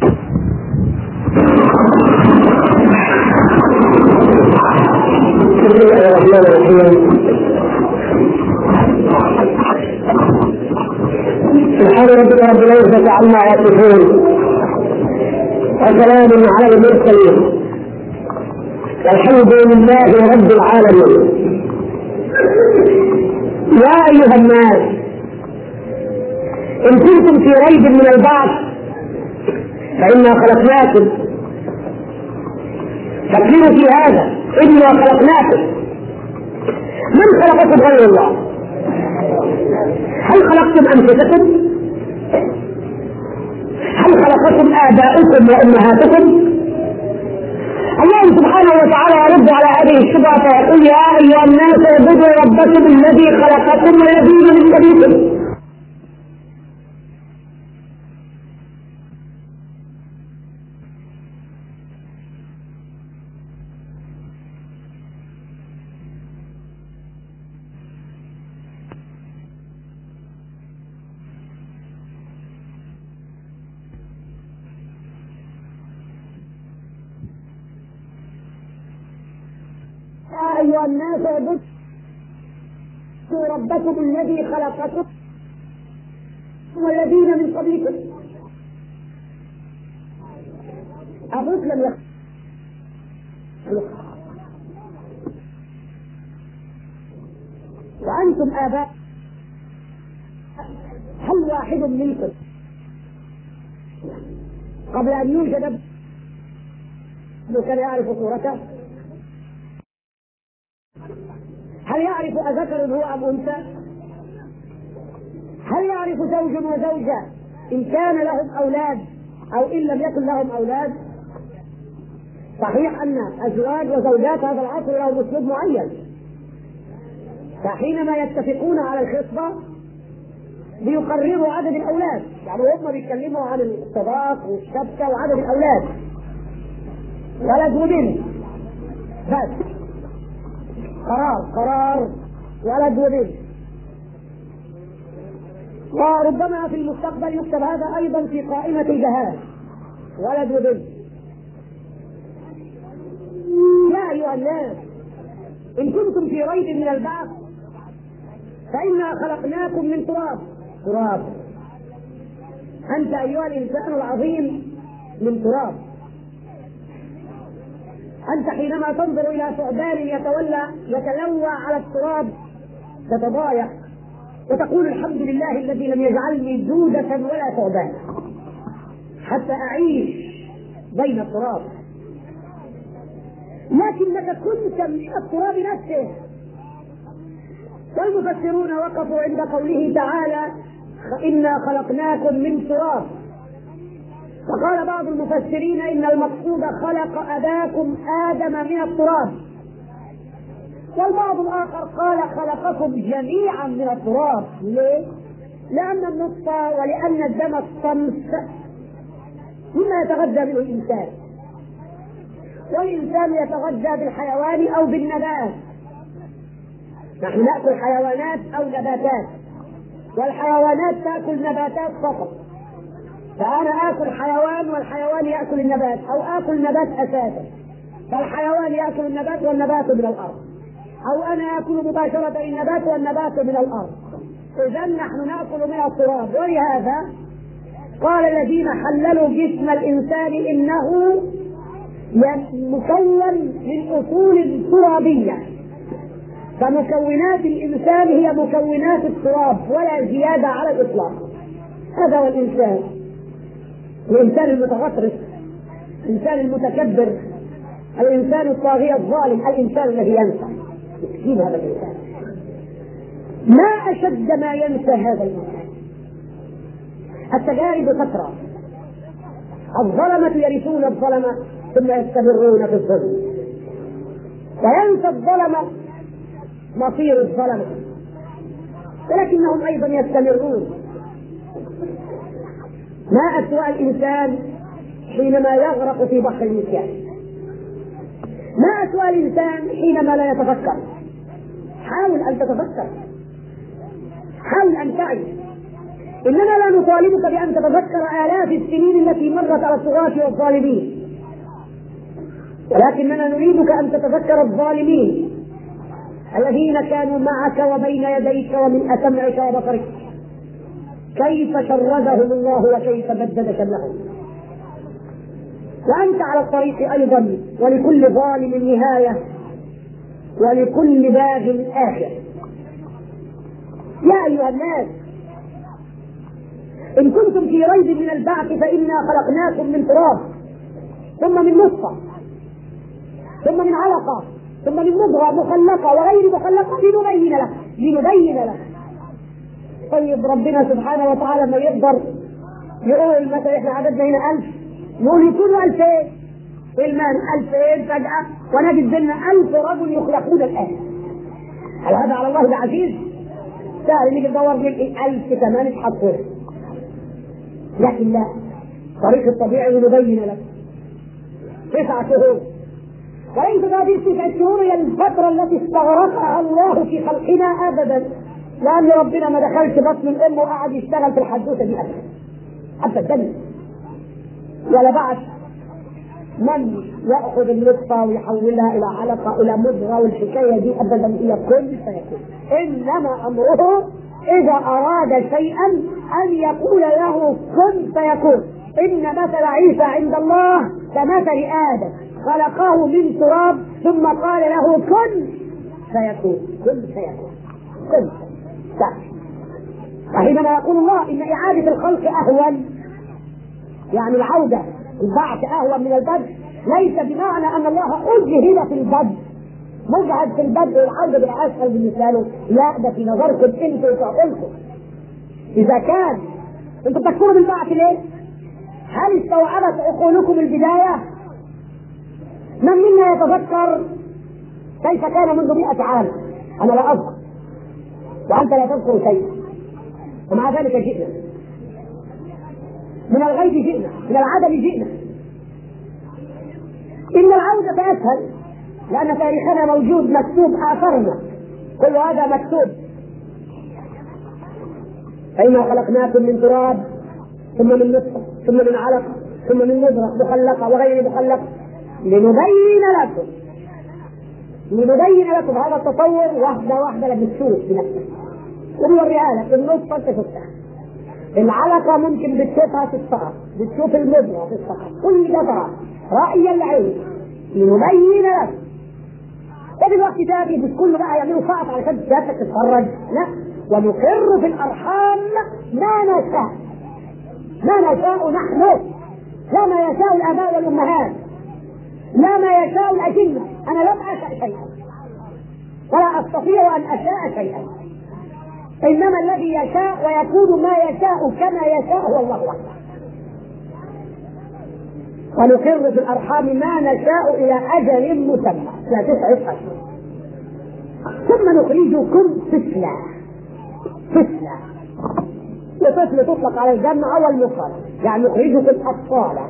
بسم الله الرحمن الرحيم. سبحان ربك رب العزة عما يصفون، وسلام على المرسلين، والحمد لله رب العالمين. يا أيها الناس إن كنتم في ريب من البعث فإنا خلقناكم. فكروا في هذا، إنا خلقناكم. من خلقكم غير الله؟ هل خلقتم أنفسكم؟ هل خلقكم آباؤكم وأمهاتكم؟ الله سبحانه وتعالى يرد على هذه الشبهة فيقول يا أيها الناس اعبدوا ربكم الذي خلقكم والذين من قبلكم. يا أيها الناس اعبدوا ربكم الذي خلقكم والذين من قبلكم. أبوك لم يخلق وأنتم آباء. هل واحد منكم قبل أن يوجد ابنك يعرف صورته؟ هل يعرف أذكر هو أم أنثى؟ هل يعرف زوج وزوجة إن كان لهم أولاد أو إن لم يكن لهم أولاد؟ صحيح أن أزواج وزوجات هذا العصر لهم أسلوب معين، فحينما يتفقون على الخطبة بيقرروا عدد الأولاد، يعني هم بيتكلموا عن الصداق والشبكة وعدد الأولاد، ولد وبنت بس، قرار ولد وبنت. وربما في المستقبل يكتب هذا أيضا في قائمة الجهاز، ولد وبنت. يا أيها الناس إن كنتم في ريب من البعث فإنا خلقناكم من تراب. أنت أيها الإنسان العظيم من تراب. أنت حينما تنظر إلى ثعبان يتلوى على التراب تتضايق وتقول الحمد لله الذي لم يجعلني جودة ولا ثعبان حتى أعيش بين التراب. لكنك كنت من التراب نفسه. والمفسرون وقفوا عند قوله تعالى إنا خلقناكم من تراب، فقال بعض المفسرين إن المقصود خلق أباكم آدم من التراب، والبعض الآخر قال خلقكم جميعا من التراب. ليه؟ لأن النطفة ولأن الدم الصمت مما يتغذى به الإنسان، والإنسان يتغذى بالحيوان أو بالنبات. نحن نأكل حيوانات أو نباتات، والحيوانات تأكل نباتات فقط، فأنا آكل حيوان والحيوان يأكل النبات، أو آكل نبات أساسا، فالحيوان يأكل النبات والنبات من الأرض، أو أنا آكل مباشرة النبات والنبات من الأرض. إذا نحن نأكل من التراب. ولهذا قال الذين حللوا جسم الإنسان إنه مكون من أصول ترابية، فمكونات الإنسان هي مكونات التراب ولا زيادة على الإطلاق. هذا هو الإنسان، الإنسان المتغطرس، الإنسان المتكبر، الإنسان الطاغية الظالم، الإنسان الذي ينسى. مسكين هذا الإنسان، ما أشد ما ينسى هذا الإنسان. التجارب كثرة، الظلمة يرثون الظلمة ثم يستمرون في الظلم، وينسى الظلمة مصير الظلمة، ولكنهم أيضا يستمرون. ما أسوأ الإنسان حينما يغرق في بحر النسيان، ما أسوأ الإنسان حينما لا يتفكر. حاول أن تتفكر، حاول أن تعي. إننا لا نطالبك بأن تتذكر آلاف السنين التي مرت على الطغاة والظالمين، ولكننا نريدك أن تتذكر الظالمين الذين كانوا معك وبين يديك ومن سمعك وبصرك، كيف شردهم الله وكيف بدد شملهم. وأنت على الطريق أيضا، ولكل ظالم نهاية ولكل باغ آخر. يا أيها الناس، إن كنتم في ريب من البعث فإنا خلقناكم من تراب، ثم من نطفة، ثم من علقة، ثم من مضغة مخلقة وغير مخلقة لنبين لك. طيب ربنا سبحانه وتعالى ما يقدر يقول مثلا احنا عددنا هنا 1000، نقول يكونوا 2000، المال 2000 فجأة ونجد بيننا 1000 رجل يخلقون الآن. هل هذا على الله بعزيز؟ سهل نيجي ندور من 1000 كمان يتحطوا، لكن لا، طريق الطبيعي لنبين لك 9 شهور. وليس هذه ال9 شهور هي الفترة التي استغرقها الله في خلقنا أبدا، لأن ربنا ما دخلش بطن الأم وقعد يشتغل في الحدوثة دي أبدا أبدا، ولا بعد من يأخذ النطفة ويحولها إلى علقة إلى مضغة، والحكاية دي أبدا هي كن فيكون. إنما أمره إذا أراد شيئا أن يقول له كن فيكون. إن مثل عيسى عند الله كمثل آدم، خلقه من تراب ثم قال له كن فيكون. كن فيكون كن فيكون. وحينما يقول الله إن إعادة الخلق أهون، يعني العودة البعث أهون من البدء، ليس بمعنى أن الله أجهد في البدء، مجهد في البدء والعودة بالأسهل بالنسبة له، لا، ده في نظركم أنتم وعقولكم. إذا كان أنتم تكفروا بالبعث ليه؟ هل استوعبت عقولكم البداية؟ من منا يتذكر كيف كان منذ 100 عام؟ أنا لا أذكر وأنت لا تذكر شيء، ومع ذلك جئنا من الغيب، جئنا من العدم، جئنا. إن العودة أسهل لأن تاريخنا موجود مكتوب، آثارنا كل هذا مكتوب. فإنا خلقناكم من تراب ثم من نطفة ثم من علقة ثم من مضغة مخلقة وغير مخلقة لنبين لكم هذا التصور واحدة واحدة لما تشوف بنفسك. ونوريها لك النطفة أنت شفتها، العلقة ممكن بتشوفها في الصقر، بتشوف المضغة في الصقر، كل ده ترى رأي العين لنبين لكم. وفي الوقت ذاته مش كله بقى يعملوا صعب علشان سيادتك تتفرج، لا، ونقر في الأرحام ما نشاء نحن، لا ما يشاء الآباء والأمهات، لا ما يشاء الأجنة. أنا لم أشاء شيئا ولا أستطيع أن أشاء شيئا، إنما الذي يشاء ويكون ما يشاء كما يشاء هو الله وحده. ونقر في الأرحام ما نشاء إلى أجل مسمى لا 9 أشهر ثم نخرجكم طفلا. وطفل تطلق على الجمع أو المفرد، يعني نخرجكم أطفالا.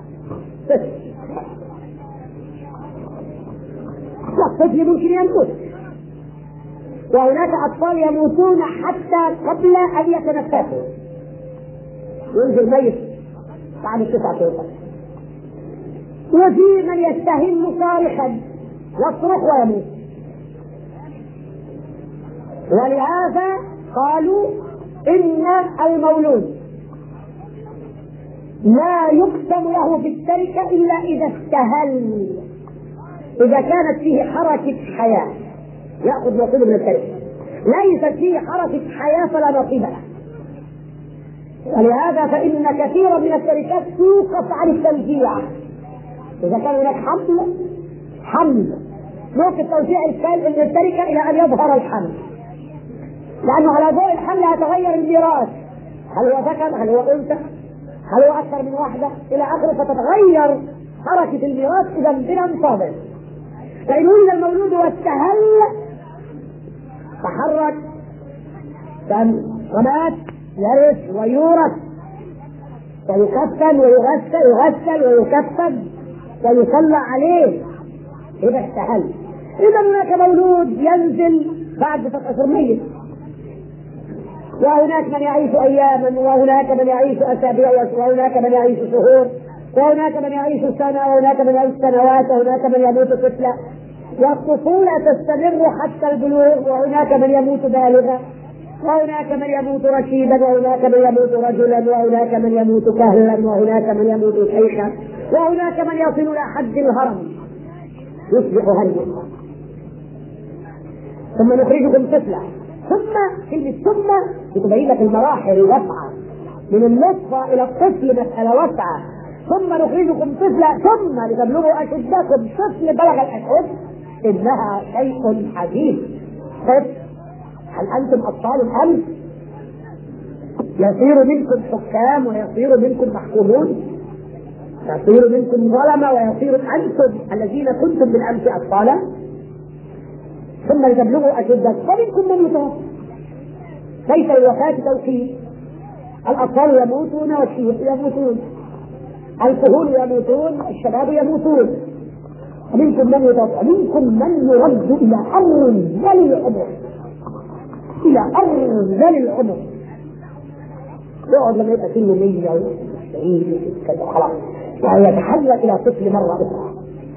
الطفل ممكن يموت، وهناك أطفال يموتون حتى قبل أن يتنفسوا، ينزل ميت بعد 9 شهور. وفي من يستهل صارخا يصرخ ويموت، ولهذا قالوا إن المولود لا يقسم له بالتركة إلا إذا استهل، إذا كانت فيه حركة حياة يأخذ نصيبه من التركة، ليست فيه حركة حياة فلا نصيب له. ولهذا فإن كثيرا من التركات توقف عن التوزيع، إذا كان هناك حمل ممكن توزيع التركة إلى أن يظهر الحمل، لأنه على ضوء الحمل يتغير الميراث، هل هو ذكر هل هو أنثى هل هو أكثر من واحدة إلى آخره، فتتغير حركة الميراث إذا بلا مصادر. فإن ولد المولود واستهل تحرك ومات يرث ويورث ويكفن ويغسل ويكفن ويصلى عليه إذا استهل. إذا هناك مولود ينزل بعد 6 أشهر ميت، وهناك من يعيش أياما، وهناك من يعيش أسابيع، وهناك من يعيش شهور، وهناك من يعيش سنة، وهناك من يعيش سنوات، وهناك من يموت طفلا، والطفولة تستمر حتى البلوغ، وهناك من يموت بالغا، وهناك من يموت رشيدا، وهناك من يموت رجلا، وهناك من يموت كهلا، وهناك من يموت شيخا، وهناك من يصل إلى حد الهرم يصبح هرما. ثم نخرجكم طفلا. ثم تبين لك المراحل واسعة، من النطفة إلى الطفل مسألة واسعة. ثم نخرجكم طفلا ثم لتبلغوا أشدكم. طفل بلغ الأشد إنها شيء عجيب. هل أنتم أطفال الأمس؟ يصير منكم حكام ويصير منكم محكومون، يصير منكم ظلمة ويصير أنتم الذين كنتم بالأمس أطفالا. ثم لتبلغوا أشدكم ومنكم من يتوفى، ليس الوفاة توقيت. الأطفال يموتون والشيوخ يموتون، الكهول يموتون، الشباب يموتون، ومنكم من يتوفى، منكم من يرد إلى أرذل العمر، إلى أرذل العمر، يقعد لما يبقى سنه 190 كذا خلاص، يعني يتحول إلى طفل مرة أخرى،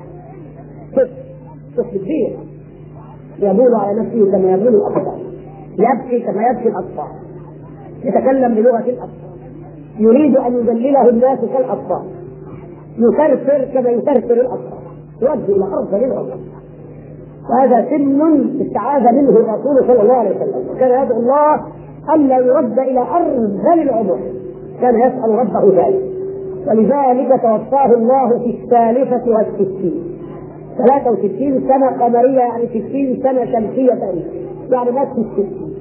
طفل كبير يبول على نفسه كما يبول الأطفال، يبكي كما يبكي الأطفال، يتكلم بلغة الأطفال، يريد أن يذلله الناس كالأطفال، يثرثر كما يثرثر الأطفال، يؤدي إلى أرذل العمر. وهذا سن استعاذ منه الرسول صلى الله عليه وسلم، وكان يدعو الله ألا يرد إلى أرذل العمر، كان يسأل ربه ذلك. ولذلك توفاه الله في 63 63 سنة قمرية، يعني 60 سنة شمسية تقريبا، يعني مات في 60.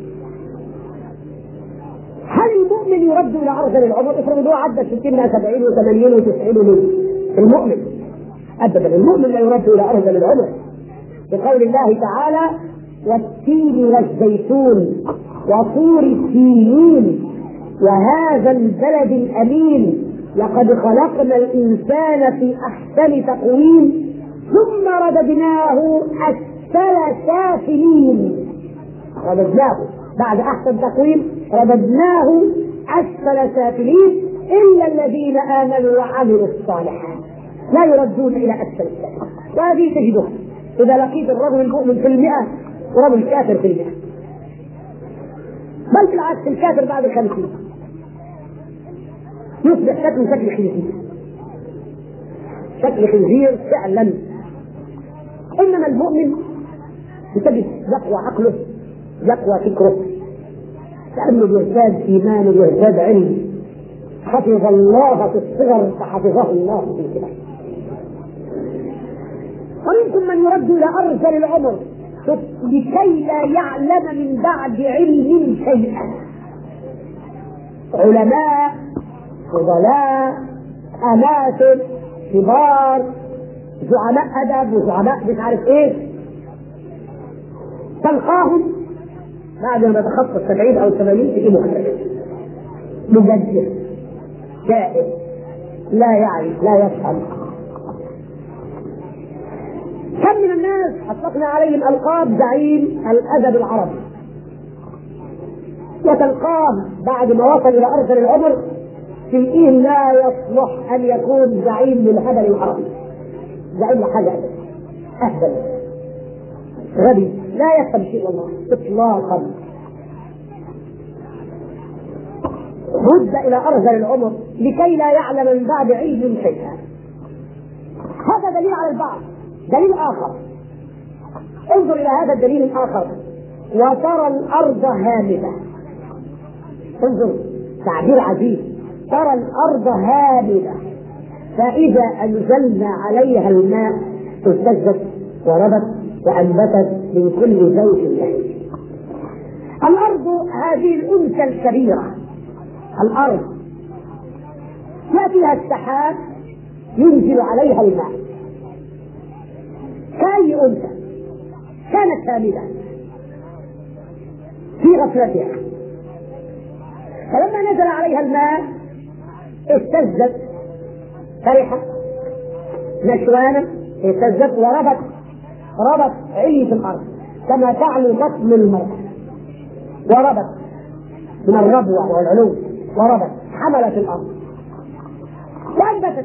هل المؤمن يرد إلى أرذل العمر؟ افرض هو عدى 60 70 و80 و90 المؤمن أبدا، المؤمن لا يرد إلى أرذل العمر، بقول الله تعالى: والتين والزيتون وطور السينين وهذا البلد الأمين لقد خلقنا الإنسان في أحسن تقويم ثم رددناه أسفل سافلين. رددناه بعد أحسن تقويم، رددناه أسفل سافلين إلا الذين آمنوا وعملوا الصالحات لا يردون إلى أسفل السافلين. وهذه تجدها إذا لقيت الرجل المؤمن في 100 ورجل كافر في 100، بل بالعكس الكافر بعد 50 يصبح شكل خنزير، شكل خنزير فعلا. إنما المؤمن تجد يقوى عقله، يقوى فكره، لأنه يزداد إيمان ويزداد علم، حفظ الله في الصغر فحفظه الله في الكبر. ومنكم من يرد إلى أرذل العمر لكي لا يعلم من بعد علم شيئا. علماء، فضلاء، أماثل، كبار زعماء أدب وزعماء مش عارف إيه، تلقاهم بعد ما تخطى 70 أو 80 في مختلف مجدد جائز لا يعرف لا يفهم. كم من الناس أطلقنا عليهم ألقاب زعيم الأدب العربي، وتلقاه بعد ما وصل إلى أرذل العمر تلقيه لا يصلح أن يكون زعيم للهبل العربي، زعيم لحاجة أهبل غبي لا يفهم شيء والله إطلاقا. رد إلى أرذل العمر لكي لا يعلم من بعد علم شيئا. هذا دليل على البعض. دليل آخر، انظر إلى هذا الدليل الآخر، وترى الأرض هامدة. انظر تعبير عجيب، ترى الأرض هامدة فإذا أنزلنا عليها الماء اهتزت وربت وأنبتت من كل زوج بهيج. الأرض هذه الأنثى الكبيرة، الأرض يأتيها السحاب ينزل عليها الماء كأي أنثى كانت هامدة في غفلتها، فلما نزل عليها الماء اهتزت فرحة نشوانة، اهتزت وربت علية الأرض كما تعلو بطن المرأة، وربت من الربوة والعلو، وربت حملت الأرض وأنبتت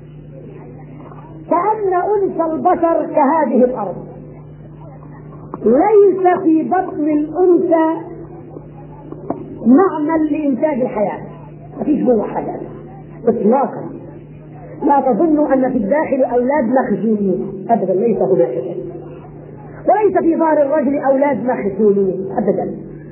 كأن أنثى البشر كهذه الأرض. ليس في بطن الأنثى معمل لإنتاج الحياة، مفيش جوه حاجة إطلاقا. لا تظنوا أن في الداخل أولاد مخزونين أبدا، ليس هناك شيء. وليس في ظهر الرجل أولاد مخزونين أبدا.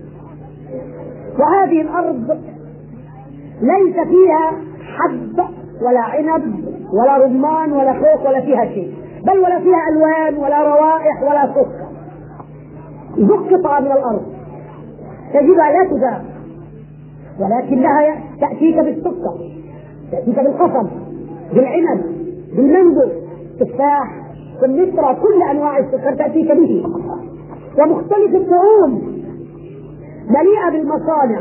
وهذه الأرض ليس فيها حب ولا عنب ولا رمان ولا خوخ ولا فيها شيء، بل ولا فيها ألوان ولا روائح ولا سكر. ذق قطعة من الأرض تجدها لا تذاق، ولكنها تأتيك بالسكر، تأتيك بالقصب، بالعنب، بالمانجو، التفاح، بالمصرة، كل أنواع السكر تأتيك به، ومختلف الطعوم مليئة بالمصانع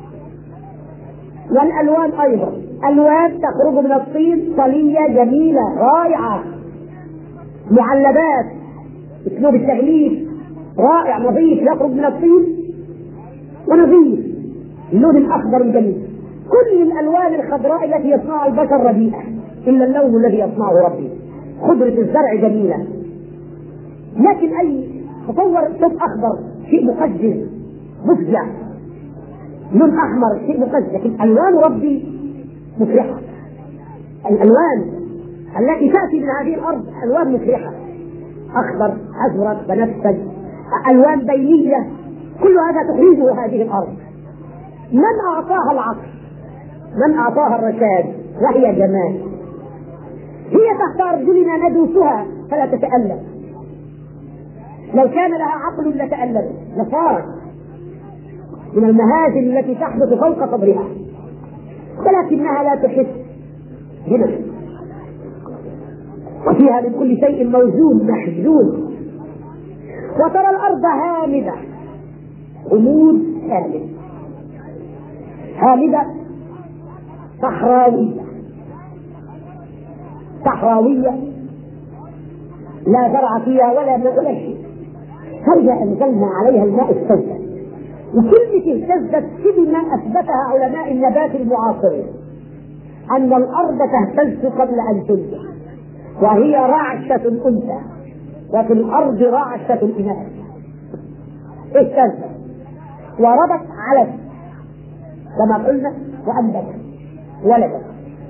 والألوان أيضا، ألوان تخرج من الطين طلية جميلة رائعة، معلبات أسلوب التغليف رائع نظيف يخرج من الطين ونظيف، اللون الأخضر الجميل. كل الألوان الخضراء التي يصنعها البشر رديئة إلا اللون الذي يصنعه ربي. خضرة الزرع جميلة، لكن أي تصور ثوب أخضر شيء مقزز مفزع، لون أحمر شيء مقزز، لكن ألوان ربي مفرحة. الألوان التي تأتي من هذه الأرض ألوان مفرحة، أخضر أزرق بنفسج، ألوان بينية، كل هذا تخرجه هذه الأرض. من أعطاها العقل؟ من أعطاها الرشاد؟ وهي جمال. هي تحت أرجلنا ندوسها فلا تتألم. لو كان لها عقل لتألم لصارت من المهازل التي تحدث فوق صدرها، ولكنها لا تحس هنا. وفيها من كل شيء موزون محزون. وترى الأرض هامدة، غموض هامد، هامدة صحراوية لا زرع فيها ولا شيء. فإذا أنزلنا عليها الماء اهتزت. وكلمة اهتزت كلمة أثبتها علماء النبات المعاصرين، أن الأرض تهتز قبل أن تنزل، وهي رعشة أنثى، وفي الأرض رعشة إناث. اهتزت وربت علت كما قلنا وأنبتت ولدت.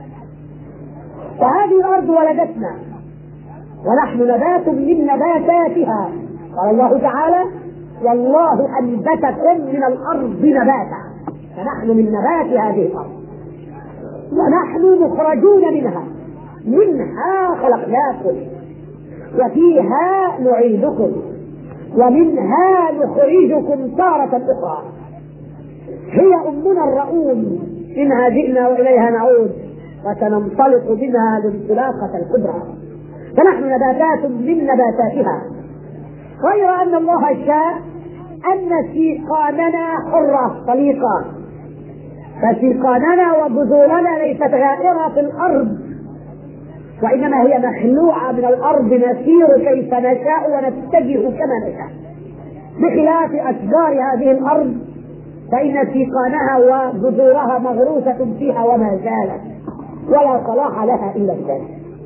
وهذه الأرض ولدتنا ونحن نبات من نباتاتها. قال الله تعالى: والله أنبتكم من الأرض نباتا، فنحن من نبات هذه الأرض، ونحن مخرجون منها خلقناكم وفيها نعيدكم ومنها نخرجكم تارة أخرى. هي أمنا الرؤوم، منها جئنا وإليها نعود، وسننطلق بها الانطلاقة الكبرى. فنحن نباتات من نباتاتها، غير أن الله شاء أن سيقاننا حرة طليقة، فسيقاننا وبذورنا ليست غائرة في الأرض، وإنما هي مخلوعة من الأرض، نسير كيف نشاء ونتجه كما نشاء، بخلاف أشجار هذه الأرض فإن سيقانها وبذورها مغروسة فيها وما زالت، ولا صلاح لها إلا ذلك.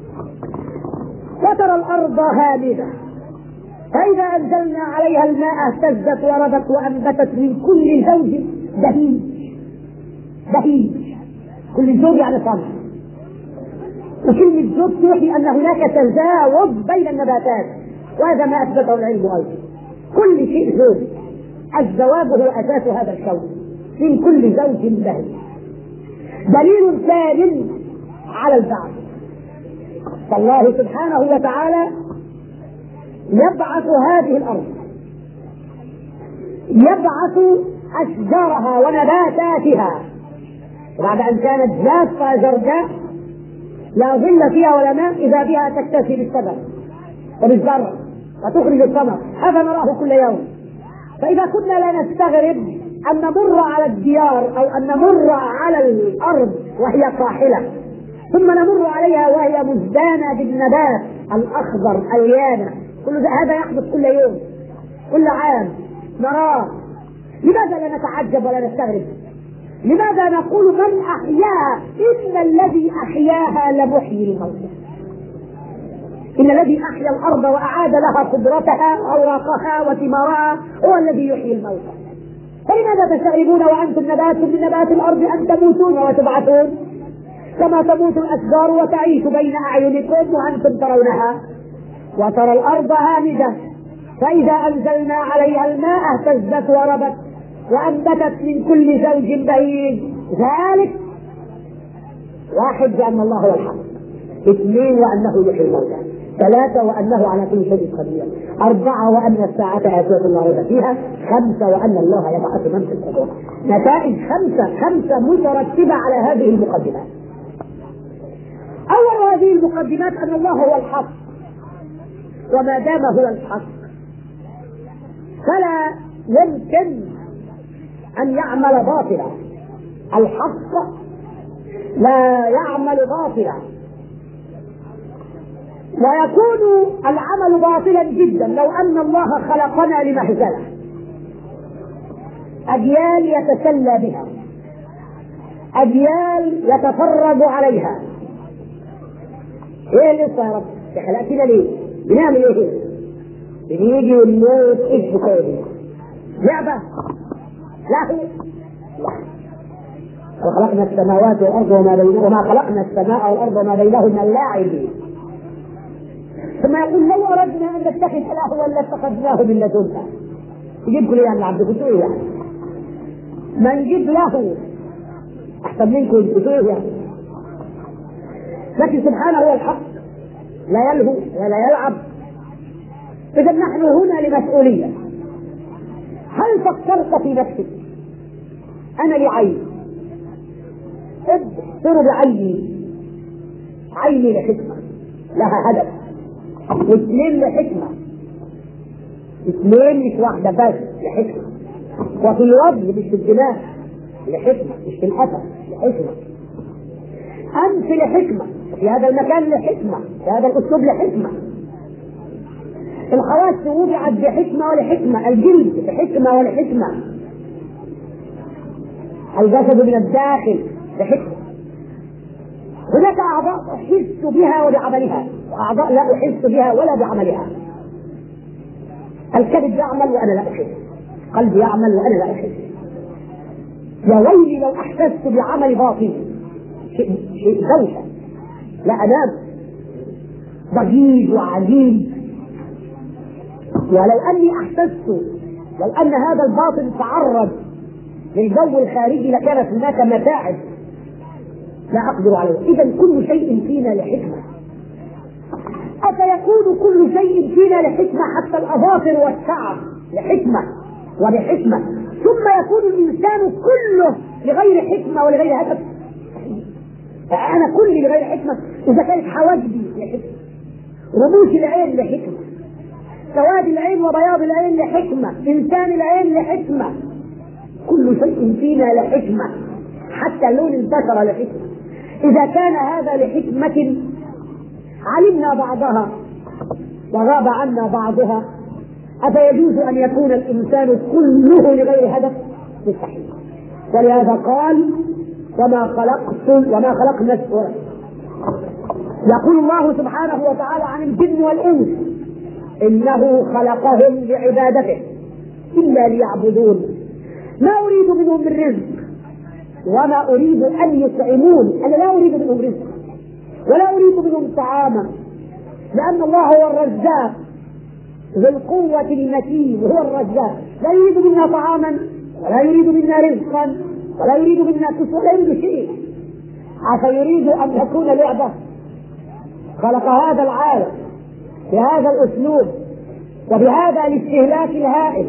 وترى الأرض هامدة فإذا أنزلنا عليها الماء اهتزت وربت وأنبتت من كل زوج بهيج. بهيج كل زوج يعني صنع، وكلمة زوج توحي أن هناك تزاوج بين النباتات، وهذا ما أثبته العلم أيضا. كل شيء زوج، الزواج هو أساس هذا الكون، من كل زوج بهيج. دليل ثاني على البعث، فالله سبحانه وتعالى يبعث هذه الأرض، يبعث أشجارها ونباتاتها بعد أن كانت جافة زرقاء لا ظل فيها ولا ماء، إذا بها تكتفي بالسبب وبالزرع وتخرج الثمر، هذا نراه كل يوم. فإذا كنا لا نستغرب أن نمر على الديار أو أن نمر على الأرض وهي قاحلة، ثم نمر عليها وهي مزدانة بالنبات الأخضر اليانة، كل هذا يحدث كل يوم كل عام نراه، لماذا لا نتعجب ولا نستغرب؟ لماذا نقول من أحياها؟ إن الذي أحياها لمحيي الموتى، إن الذي أحيا الأرض وأعاد لها قدرتها أوراقها وثمارها هو الذي يحيي الموتى. فلماذا تستغربون وأنتم نبات من نبات الأرض أن تموتون وتبعثون كما تموت الأشجار وتعيش بين أعينكم وأنتم ترونها؟ وترى الأرض هامدة فإذا أنزلنا عليها الماء اهتزت وربت وأنبتت من كل زوج بهيج. ذلك واحد بأن الله هو الحق، اثنين وأنه يحيي الموتى، ثلاثة وأنه على كل شيء قدير، أربعة وأن الساعة آتية لا ريب فيها، خمسة وأن الله يبعث من في القبور. نتائج خمسة مترتبة على هذه المقدمات. أول هذه المقدمات أن الله هو الحق، وما دام هو الحق فلا يمكن أن يعمل باطلا. الحق لا يعمل باطلا، ويكون العمل باطلا جدا لو أن الله خلقنا لمهزلة، أجيال يتسلى بها، أجيال يتفرج عليها. ايه اللي صار؟ خلقتنا ليه؟ بنعمل ايه؟ بنيجي ونموت ايش بكونه؟ لعبة؟ لا، وخلقنا السماوات والأرض وما خلقنا السماء والأرض وما بينهما لاعبين. ثم يقول لو أردنا أن نتخذ إله ولا اتخذناه من لدنا. يجيب كل يعني عبد كتوه يعني ما نجيب له أحسن منكم كتوه يعني. لكن سبحانه هو الحق، لا يلهو ولا يلعب. إذا نحن هنا لمسؤولية. هل فكرت في نفسك أنا لعين ابصر بعيني، عيني لحكمة لها هدف، واثنين لحكمة، اثنين مش واحدة بس لحكمة، وفي الوجه مش في الدماغ لحكمة، مش في الأثر لحكمة، أنف لحكمة، في هذا المكان لحكمة، في هذا الأسلوب لحكمة، الحواس وضعت بحكمة ولحكمة، الجلد بحكمة ولحكمة، الجسد من الداخل بحكمة. هناك أعضاء أحس بها وبعملها، وأعضاء لا أحس بها ولا بعملها. الكبد يعمل وأنا لا أحس، قلبي يعمل وأنا لا أحس. يا ويلي لو أحسست بعمل باطل، شيء دوشة لا أنام، ضجيج وعجيب. ولو أني أحسست، لو أن هذا الباطل تعرض للجو الخارجي لكانت هناك متاعب لا أقدر عليه. إذا كل شيء فينا لحكمة. أفيكون كل شيء فينا لحكمة حتى الأظافر والشعر لحكمة وبحكمة، ثم يكون الإنسان كله لغير حكمة ولغير هدف؟ أنا كل لغير حكمة. إذا كانت حواجبي لحكمة، رموش العين لحكمة، سواد العين وبياض العين لحكمة، إنسان العين لحكمة، كل شيء فينا لحكمة، حتى لون البشرة لحكمة. إذا كان هذا لحكمة علمنا بعضها وغاب عنا بعضها، أفيجوز أن يكون الإنسان كله لغير هدف؟ مستحيل. ولهذا قال وما خلقنا السور. يقول الله سبحانه وتعالى عن الجن والإنس إنه خلقهم لعبادته إلا ليعبدون ما أريد منهم من رزق وما أريد أن يطعمون. أنا لا أريد منهم رزق ولا أريد منهم طعاما، لأن الله هو الرزاق ذو القوة المتين، هو الرزاق، لا يريد منا طعاما ولا يريد منا رزقا ولا يريد منا كسوة ولا يريد شيء. أفيريد أن يكون لعبة؟ خلق هذا العالم بهذا الأسلوب وبهذا الاستهلاك الهائل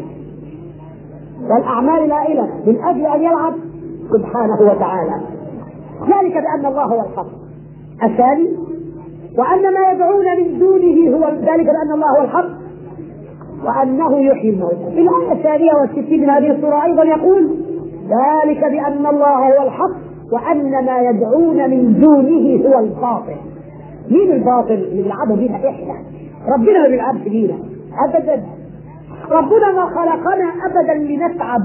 والأعمال الهائلة من أجل أن يلعب سبحانه وتعالى. ذلك بأن الله هو الحق. الثاني وأن ما يدعون من دونه هو ذلك بأن الله هو الحق وأنه يحيي الموتى. في الآية 62 من هذه السورة أيضا يقول ذلك بأن الله هو الحق وأن ما يدعون من دونه هو الباطل. مين الباطل؟ اللي بيلعبوا بينا إحنا. ربنا ما بيلعبش بينا أبدا. ربنا ما خلقنا أبدا لنتعب.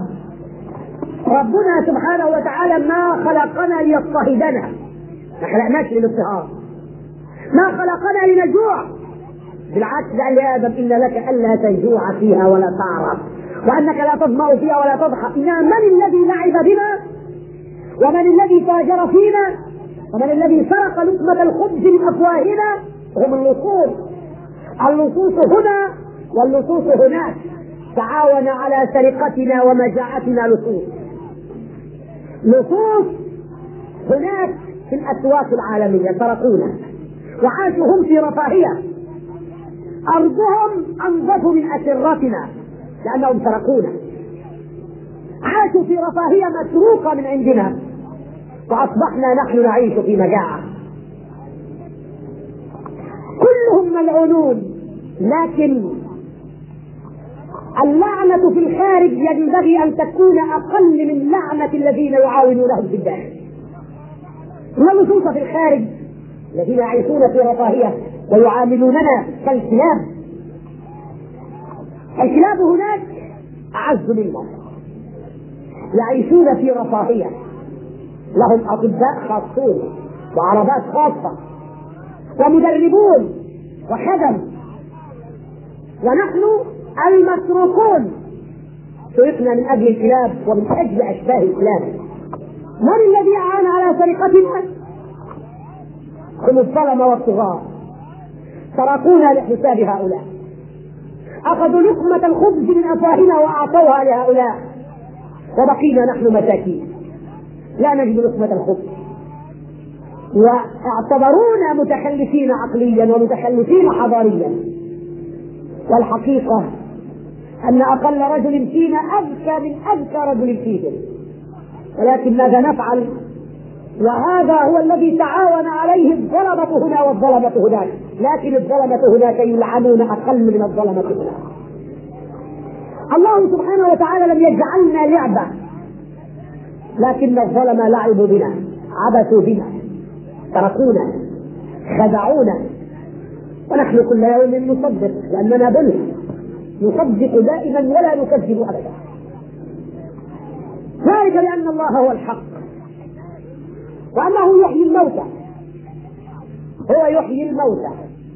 ربنا سبحانه وتعالى ما خلقنا ليضطهدنا، ما خلقناش للاضطهاد، ما خلقنا لنجوع. بالعكس قال يا آدم إن لك ألا تجوع فيها ولا تعرف وأنك لا تظمأ فيها ولا تضحى. إنما من الذي لعب بنا ومن الذي تاجر فينا ومن الذي سرق لقمة الخبز من أفواهنا؟ هم اللصوص. اللصوص هنا واللصوص هناك، تعاون على سرقتنا ومجاعتنا. لصوص هناك في الأسواق العالمية سرقونا وعاشوا هم في رفاهية، أرضهم أنظف من أسرتنا لأنهم سرقونا، عاشوا في رفاهية مسروقة من عندنا وأصبحنا نحن نعيش في مجاعة. كلهم ملعونون، لكن اللعنة في الخارج ينبغي أن تكون أقل من لعنة الذين يعاونونهم في الداخل. واللصوص في الخارج الذين يعيشون في رفاهية ويعاملوننا كالكلاب. الكلاب هناك أعز منا، يعيشون في رفاهية، لهم أطباء خاصون وعربات خاصة ومدربون وخدم، ونحن المسروقون سرقنا من أجل الكلاب ومن أجل أشباه الكلاب. من الذي أعان على سرقتنا؟ هم الظلمة والطغاة، سرقونا لحساب هؤلاء، أخذوا لقمة الخبز من أفواهنا وأعطوها لهؤلاء وبقينا نحن مساكين لا نجد لقمة الخبز، واعتبرونا متخلفين عقليا ومتخلفين حضاريا. والحقيقة أن أقل رجل فينا أذكى من أذكى رجل فيهم، ولكن ماذا نفعل؟ وهذا هو الذي تعاون عليه الظلمة هنا والظلمة هناك، لكن الظلمة هناك يلعنون أقل من الظلمة هناك. الله سبحانه وتعالى لم يجعلنا لعبة، لكن الظلمة لعبوا بنا، عبثوا بنا، تركونا، خدعونا، ونحن كل يوم نصدق لأننا بل نصدق دائما ولا نكذب أبدا. ذلك لأن الله هو الحق وأنه يحيي الموتى، هو يحيي الموتى.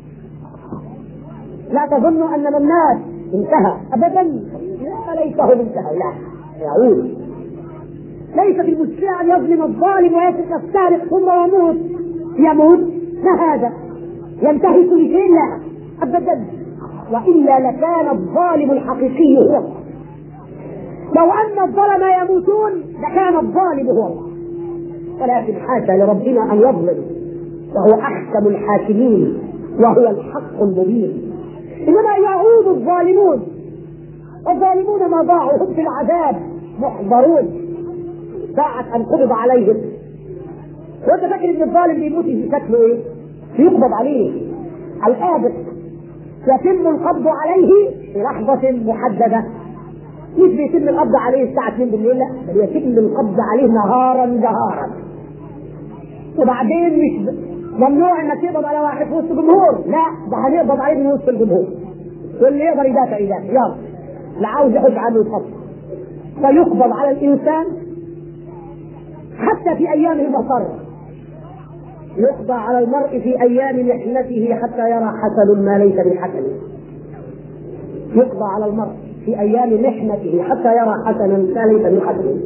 لا تظن أن الناس انتهى أبدا، لا، ليسه انتهى، لا، يعود. ليس في المشكلة أن يظلم الظالم ويسرق السارق ثم يموت، لا، هذا ينتهي كل شيء، لا أبدا، وإلا لكان الظالم الحقيقي هو الله. لو أن الظلم يموتون لكان الظالم هو الله، ولكن حاشا لربنا أن يظلم، وهو أحكم الحاكمين وهو الحق المبين. إنما يعود الظالمون، والظالمون ما ضاعوا، هم في العذاب محضرون ساعة أن قبض عليهم وانت فاكر ان الظالم بيموت شكله ايه؟ يقبض عليه. الآبق يتم القبض عليه في لحظة محددة، مش بيتم القبض عليه الساعة 2 بالليل، لا، بل يتم القبض عليه نهارا جهارا. وبعدين مش ممنوع انك تقبض على واحد في وسط الجمهور، لا، ده هنقبض عليه من وسط الجمهور، واللي يقدر يدافع يدافع، يلا لا عاوز يحج عنه يتفضل. فيقبض على الإنسان حتى في أيام المصر، يقضى على المرء في أيام محنته حتى يرى حسن ما ليس بحسن. يقضى على المرء في أيام محنته حتى يرى حسنا ما ليس بحسن،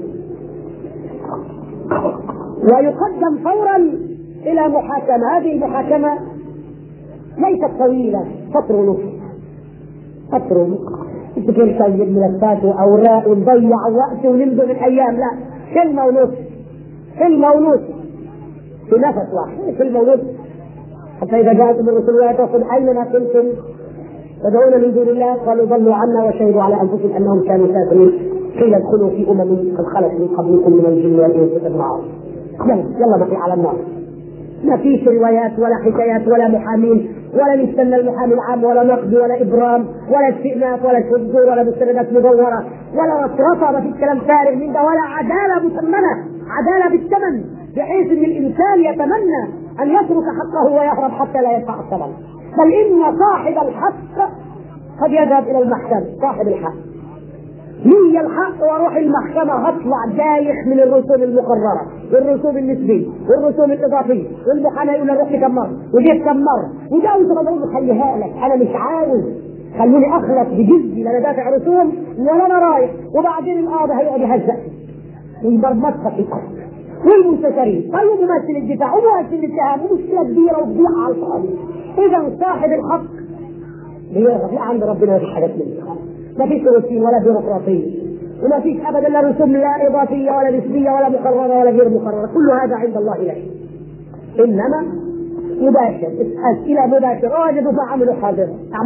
ويقدم فورا إلى محاكمة. هذه المحاكمة ليست طويلة، سطر ونصف، سطر ونصف، تفكر سيد ملفات وأوراق ونضيع وقت ونمضي من أيام، لا، كلمة ونصف، كلمة ونصف في نفس واحد، كلمة ونصف. حتى إذا جاءت من رسول الله تصل أينما كنتم تدعون من دون الله قالوا ضلوا عنا وشهدوا على أنفسهم أنهم كانوا كافرين، قيل ادخلوا في قد خلت من قبلكم من الجن والإنس أجمعين. يلا بقي على النار. ما فيش روايات ولا حكايات ولا محامين، ولا نستنى المحامي العام، ولا نقد ولا إبرام ولا استئناف ولا شذور ولا مستندات مدورة ولا رطرطة، ما فيش كلام فارغ من ده، ولا عدالة مسمنة، عدالة بالثمن، بحيث ان الانسان يتمنى ان يترك حقه ويهرب حتى لا يدفع الثمن. بل ان صاحب الحق قد يذهب الى المحكمة، صاحب الحق لي الحق واروح المحكمة هطلع دايخ من الرسوم المقررة والرسوم النسبية والرسوم الإضافية، والمحامي يقول روح كم مرة وجيت كم مرة، وده انت بقول له خليها لك، انا مش عاوز، خلوني اخلص بجزي، لا انا دافع رسوم ولا انا رايح. وبعدين القاضي هيقعد يهزق ويبرمجها في الارض والمستشارين، طيب ممثل الدفاع وممثل الاتهام، مشكلة كبيرة وتضيع على القاضي. اذا صاحب الحق بيرغب، لا عند ربنا في حاجات منه، ما فيش روتين ولا بيروقراطية، وما فيش ابدا لا رسوم لا اضافية ولا نسبية ولا مقررة ولا غير مقررة، كل هذا عند الله لا شيء، انما مباشر، اسئلة مباشرة، واجب فاعمل حاضر،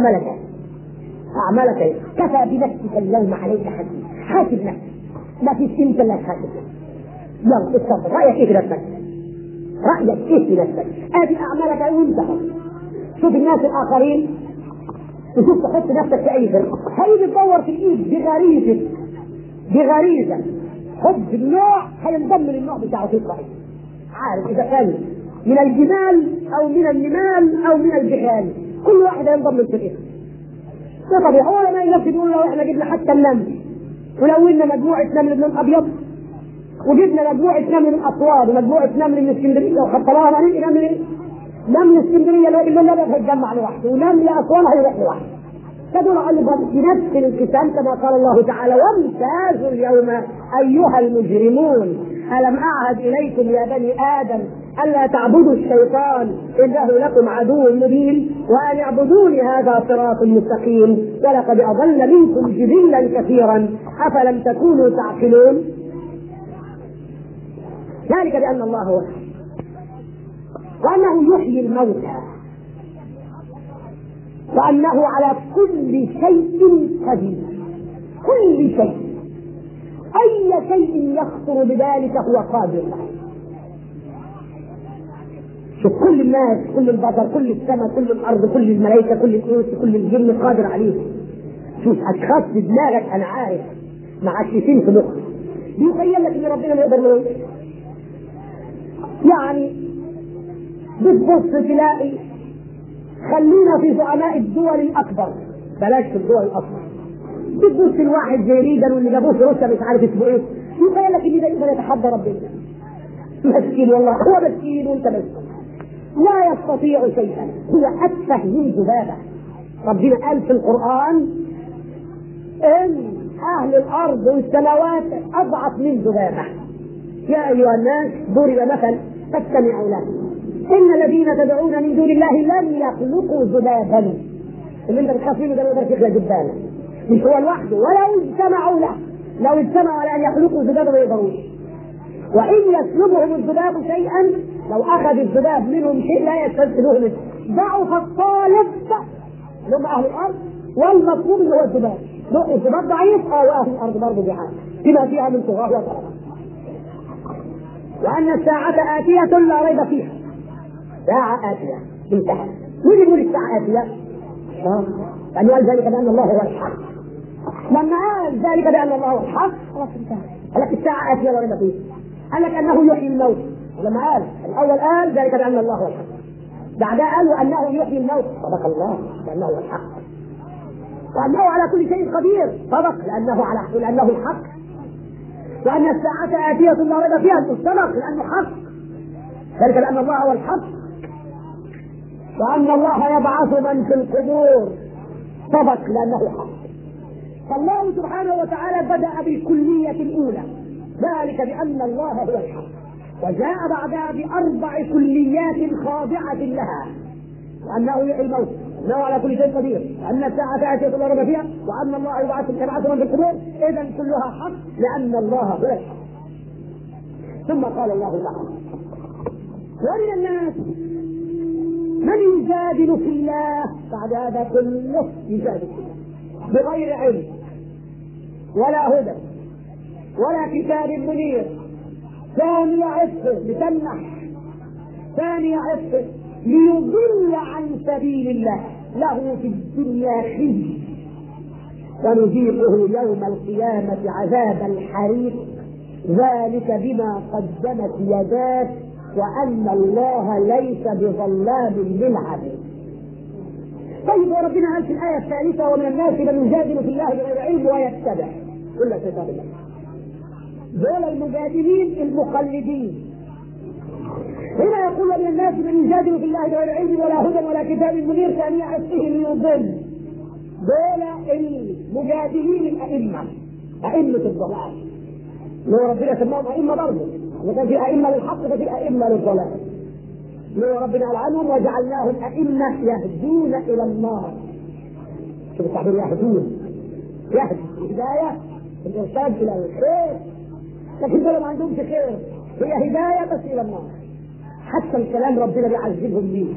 اعملك كفى بنفسك اليوم عليك حسيب، حاسب نفسك، ما فيش انت الا حاسب. يلا اتفضل، رايك ايه في نفسك؟ رايك ايه في نفسك؟ ادي اعمالك وانت شوف الناس الاخرين، وشوف تحط نفسك في اي فرق، هيجي تدور في الايد بغريزه حب النوع، هينضم للنوع بتاعه تلقائي، عارف اذا كان من الجمال او من النمال او من الجحال، كل واحد هينضم للفرقه. ده طبيعي، هو ما ينفذ يقول لو احنا جبنا حتى النمل، ولو قلنا مجموعه نمل من الابيض وجبنا مجموعه نمل من اسوان ومجموعه نمل من اسكندريه وخطلاها نمل اسكندريه اللي هو بالله الابيض هيتجمع لوحده، ونمل اسوان هيروح لوحده، فدول ايضا بنفس الانقسام كما قال الله تعالى وامتازوا اليوم ايها المجرمون الم اعهد اليكم يا بني ادم الا تعبدوا الشيطان انه لكم عدو مبين وان اعبدوني هذا صراط مستقيم ولقد اضل منكم جبلا كثيرا افلم تكونوا تعقلون. ذلك بان الله هو وانه يحيي الموتى وأنه على كل شيء قدير، كل شيء، أي شيء يخطر بذلك هو قادر. شوف كل الناس، كل البشر، كل السماء، كل الأرض، كل الملائكة، كل الإنس، كل الجن قادر عليه. شوف أشخاص في دماغك أنا عارف معششين في مخك بيخيل لك إن ربنا ما يقدر له، يعني بتبص تلاقي، خلينا في زعماء الدول الأكبر، بلاش في الدول الأكبر، بتبص الواحد زي ريجن واللي جابوه في روسيا مش عارف اسمه ايه، يخيل لك ان ده يقدر يتحدى ربنا. مسكين والله، هو مسكين وانت مسكين، لا يستطيع شيئا، هو أتفه من ذبابة. ربنا قال في القرآن ان اهل الارض والسماوات اضعف من ذبابة. يا ايها الناس ضرب مثل فاستمعوا له ان الذين تدعون من دون الله لن يخلقوا ذبابا. اللي انت بتخاف منه ده ما يقدرش يخلق ذبابا، مش هو لوحده، ولو اجتمعوا له، لو اجتمعوا على ان يخلقوا ذبابا ما يقدروش. وان يسلبهم الذباب شيئا، لو اخذ الذباب منهم شيء لا يستنقذوه منه. ضعف الطالب اللي هم اهل الارض والمطلوب اللي هو الذباب. الذباب ضعيف، واهل الارض برضه بحال بما فيها من طغاه وطغى. وأن الساعة آتية لا ريب فيها. ساعة آتية انتهى. مين يقول الساعة آتية؟ يعني قال ذلك بأن الله هو الحق. لما قال ذلك بأن الله هو الحق خلاص انتهى. قال لك الساعة آتية لا ريب فيها. قال لك أنه يحيي الموت. ولما قال الأول قال ذلك بأن الله هو الحق. بعدها قال وأنه يحيي الموت. صدق الله بأنه هو الحق. وأنه على كل شيء قدير. صدق لأنه الحق. وأن الساعة آتية لا ريب فيها. صدق لأنه حق. ذلك بأن الله هو الحق. وأن الله يبعث من في القبور. صدق لأنه حق. فالله سبحانه وتعالى بدأ بالكلية الأولى ذلك بأن الله هو الحق، وجاء بعدها بأربع كليات خاضعة لها: وأنه يحيي الموت، وأنه على كل شيء قدير، وأن الساعة آتية لا ريب فيها، وأن الله يبعث من في القبور. إذا كلها حق لأن الله هو الحق. ثم قال الله تعالى: ومن الناس من يجادل في الله. بعد هذا كله يجادل في الله بغير علم ولا هدى ولا كتاب منير. ثاني عفه لتمنح، ثاني عفه ليضل عن سبيل الله، له في الدنيا خزي ونذيقه يوم القيامة عذاب الحريق، ذلك بما قدمت يداه وأن الله ليس بظلام للعبيد. طيب وربنا قال في الآية الثالثة: ومن الناس من يجادل في الله بغير علم ويتبع كل كتاب الله. دول المجادلين المقلدين. هنا يقول: ومن الناس من يجادل في الله بغير علم ولا هدى ولا كتاب منير، ثاني عفه ليضل. دول المجادلين الأئمة، أئمة الضلال. لو ربنا سماهم أئمة برضه، وكان في أئمة للحق ففي أئمة للضلال. لو ربنا قال عنهم: وجعلناهم أئمة يهدون إلى النار. شوف التعبير، يهدون، يهدي الهداية الإرشاد إلى الخير، لكن دول ما عندهمش خير، هي هداية بس إلى النار. حتى الكلام ربنا بيعذبهم بيه.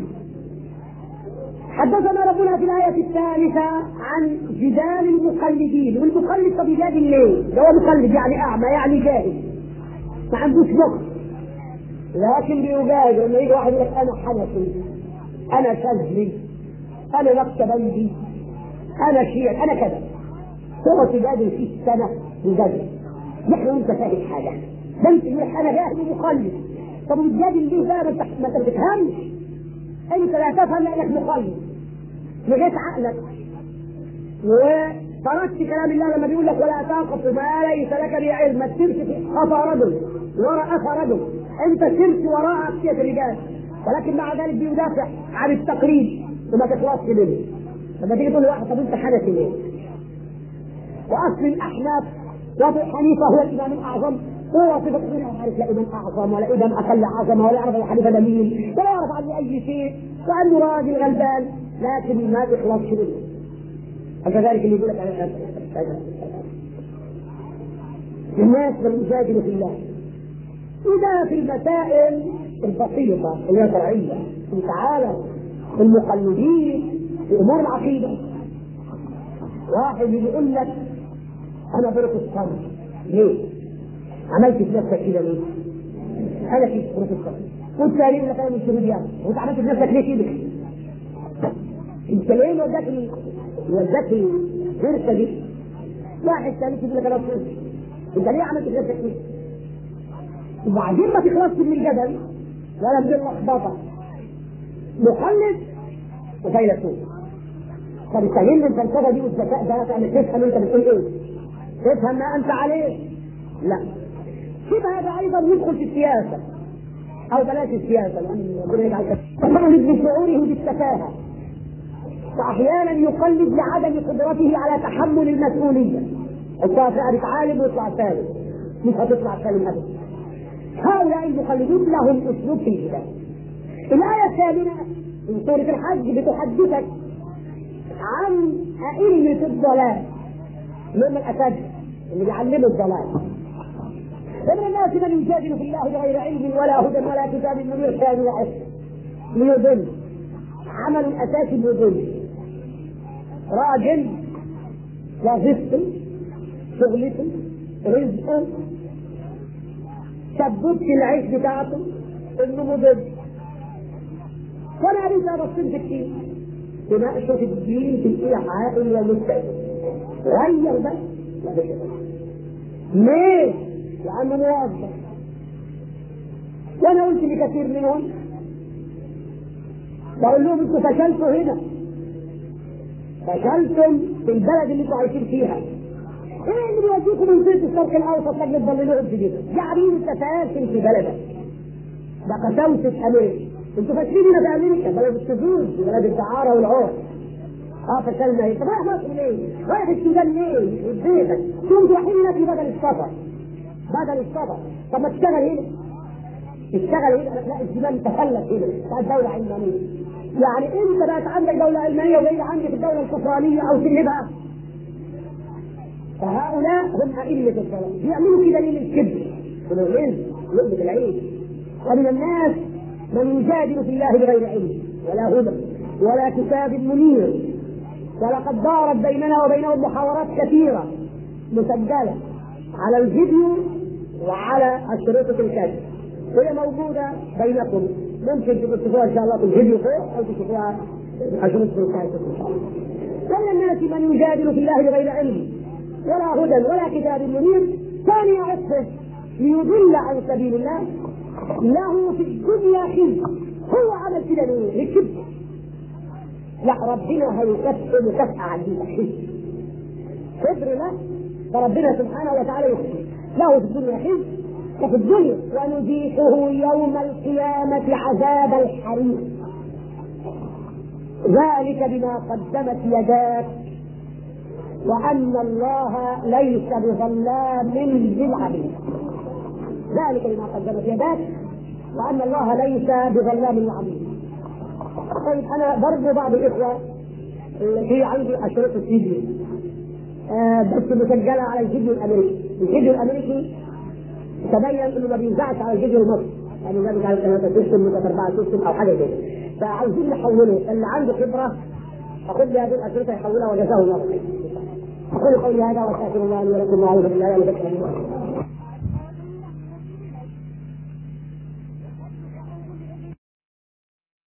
حدثنا ربنا في الآية الثالثة عن جدال المقلدين. والمقلد طب يجادل ليه؟ ده هو مقلد يعني أعمى، يعني جاهل، ما عندوش مخ، لكن بيجادل. لما يجي واحد يقول لك: أنا حنفي، أنا شاذلي، أنا نقشبندي، أنا شيعي، أنا كذا، هو تجادل في السنة يجادل. نحن أنت فاهم حاجة، ده أنت يقول أنا جاهل ومقلد. طب بتجادل ليه بقى؟ ما أنت بتفهمش، أنت لا تفهم لأنك مقلد، لغيت عقلك وتركت كلام الله لما بيقول لك: ولا تقف ما ليس لك به علم. ما تسيرش في خطا رجل وراء أثر رجل، أنت سرت وراء أبكية الرجال، ولكن مع ذلك بيدافع عن التقليد وما تخلصش منه. لما تيجي تقول لواحد: طب أنت حنفي ليه؟ وأصل الأحناف وأبو حنيفة هو الإمام الأعظم، هو صفة غير عارف لا إمام أعظم ولا إمام أقل عظمة ولا يعرف أبو حنيفة ده مين ولا يعرف عنه أي شيء، وأنه راجل غلبان، لكن ما تخلصش منه. فكذلك اللي يقول لك: الناس من يجادل في الله. إذا في المسائل البسيطة اللي هي شرعية، تعالى المقلدين في أمور العقيدة، واحد يقول لك: أنا بروتستانت. ليه؟ عملت في نفسك كده ليه؟ أنا في بروتستانت. والثاني يقول لك: أنا من سوريا. وأنت عملت في نفسك ليه كده؟ أنت ليه وداك الفرقة دي؟ واحد ثاني يقول لك: أنا صوفي. أنت ليه عملت في نفسك كده؟ وبعدين ما تخلصش من الجدل ولا من اللخبطة. مقلد وفيلسوف. فبتستغل الفلسفة دي والذكاء ده تعمل تفهم انت بتقول ايه؟ تفهم ما انت عليه؟ لا. شبه هذا ايضا يدخل في السياسة، او بلاش السياسة لان ربنا يجعل يقلد بشعوره بالتفاهة، واحيانا يقلد لعدم قدرته على تحمل المسؤولية. الطرف قاعد عالم ويطلع سالم، مش هتطلع سالم ابدا. هؤلاء المقلدون لهم اسلوب في الهداية. الآية الثامنة من سورة الحج بتحدثك عن أئمة الضلال، اللي هم الأساتذة اللي بيعلموا الضلال. ومن الناس من يجادل في الله بغير علم ولا هدى ولا كتاب منير، كانوا يعرف ليضل. عمل الأساسي ليضل. راجل وظيفته، شغلته، رزقه، سببت العيش بتاعته انه مضر. وانا قريت بصيت كتير تناقشوا الدين في الايحاء والمستقبل غير بس ليه؟ لانه موظف. وانا قلت لكثير منهم بقول لهم انتوا فشلتوا هنا، فشلتم في البلد اللي انتوا عايشين فيها. ايه اللي بيوديكم منطقه الشرق الاوسط لجنه تضللوهم في كده؟ يعني انت فاشل في بلدك، ده قساوسه امريكا. انتوا فاشلين هنا في امريكا، بلد السجون، بلد الدعاره والعرف. فشلنا ايه؟ طب رايح مصر ليه؟ رايح السودان ليه؟ بيتك كنت رايحين هناك بدل السفر، بدل السفر. طب ما تشتغل هنا، تشتغل هنا. لا الزمان تخلف هنا، بقت دولة علمانية. يعني انت بقت عندك دولة علمانية وهي عندك الدولة الكفرانية او تلهبها. فهؤلاء هم أئمة الضلال، بيعملوا كده ليه؟ الكذب والعلم لقمة العيش. ومن الناس من يجادل في الله بغير علم ولا هدى ولا كتاب منير. ولقد دارت بيننا وبينهم محاورات كثيرة مسجلة على الفيديو وعلى الشريطة الكاسيت، وهي موجودة بينكم. ممكن تشوفوها ان شاء الله في الفيديو فوق او تشوفوها على شريطة الكاسيت ان شاء الله. ومن الناس من يجادل في الله بغير علم ولا هدى ولا كتاب منير. ثاني عطفه ليضل عن سبيل الله له في الدنيا خزي. هو عمل كده ليه؟ للكذب. لا ربنا هيكفر مكافأة عن خزي كبر له، فربنا سبحانه وتعالى يخزي له في الدنيا خزي وفي الدنيا ونذيقه يوم القيامة عذاب الحريق. ذلك بما قدمت يداك وأن الله ليس بظلام للعبيد. ذلك بما قدمت يداك وأن الله ليس بظلام للعبيد. طيب أنا برضو بعض الإخوة في عندي أشرطة الفيديو بس مسجلة على الفيديو الأمريكي. الفيديو الأمريكي تبين إنه ما بينزعش على الفيديو المصري، يعني ده بيجعل 3 سيستم 4 سيستم أو حاجة كده. فعاوزين نحوله، اللي عنده خبرة أخذ لي هذه الأشرطة يحولها وجزاه الله خير. أقول قولي هذا وأستغفر الله لي ولكم وأعوذ بالله من الشيطان الرجيم.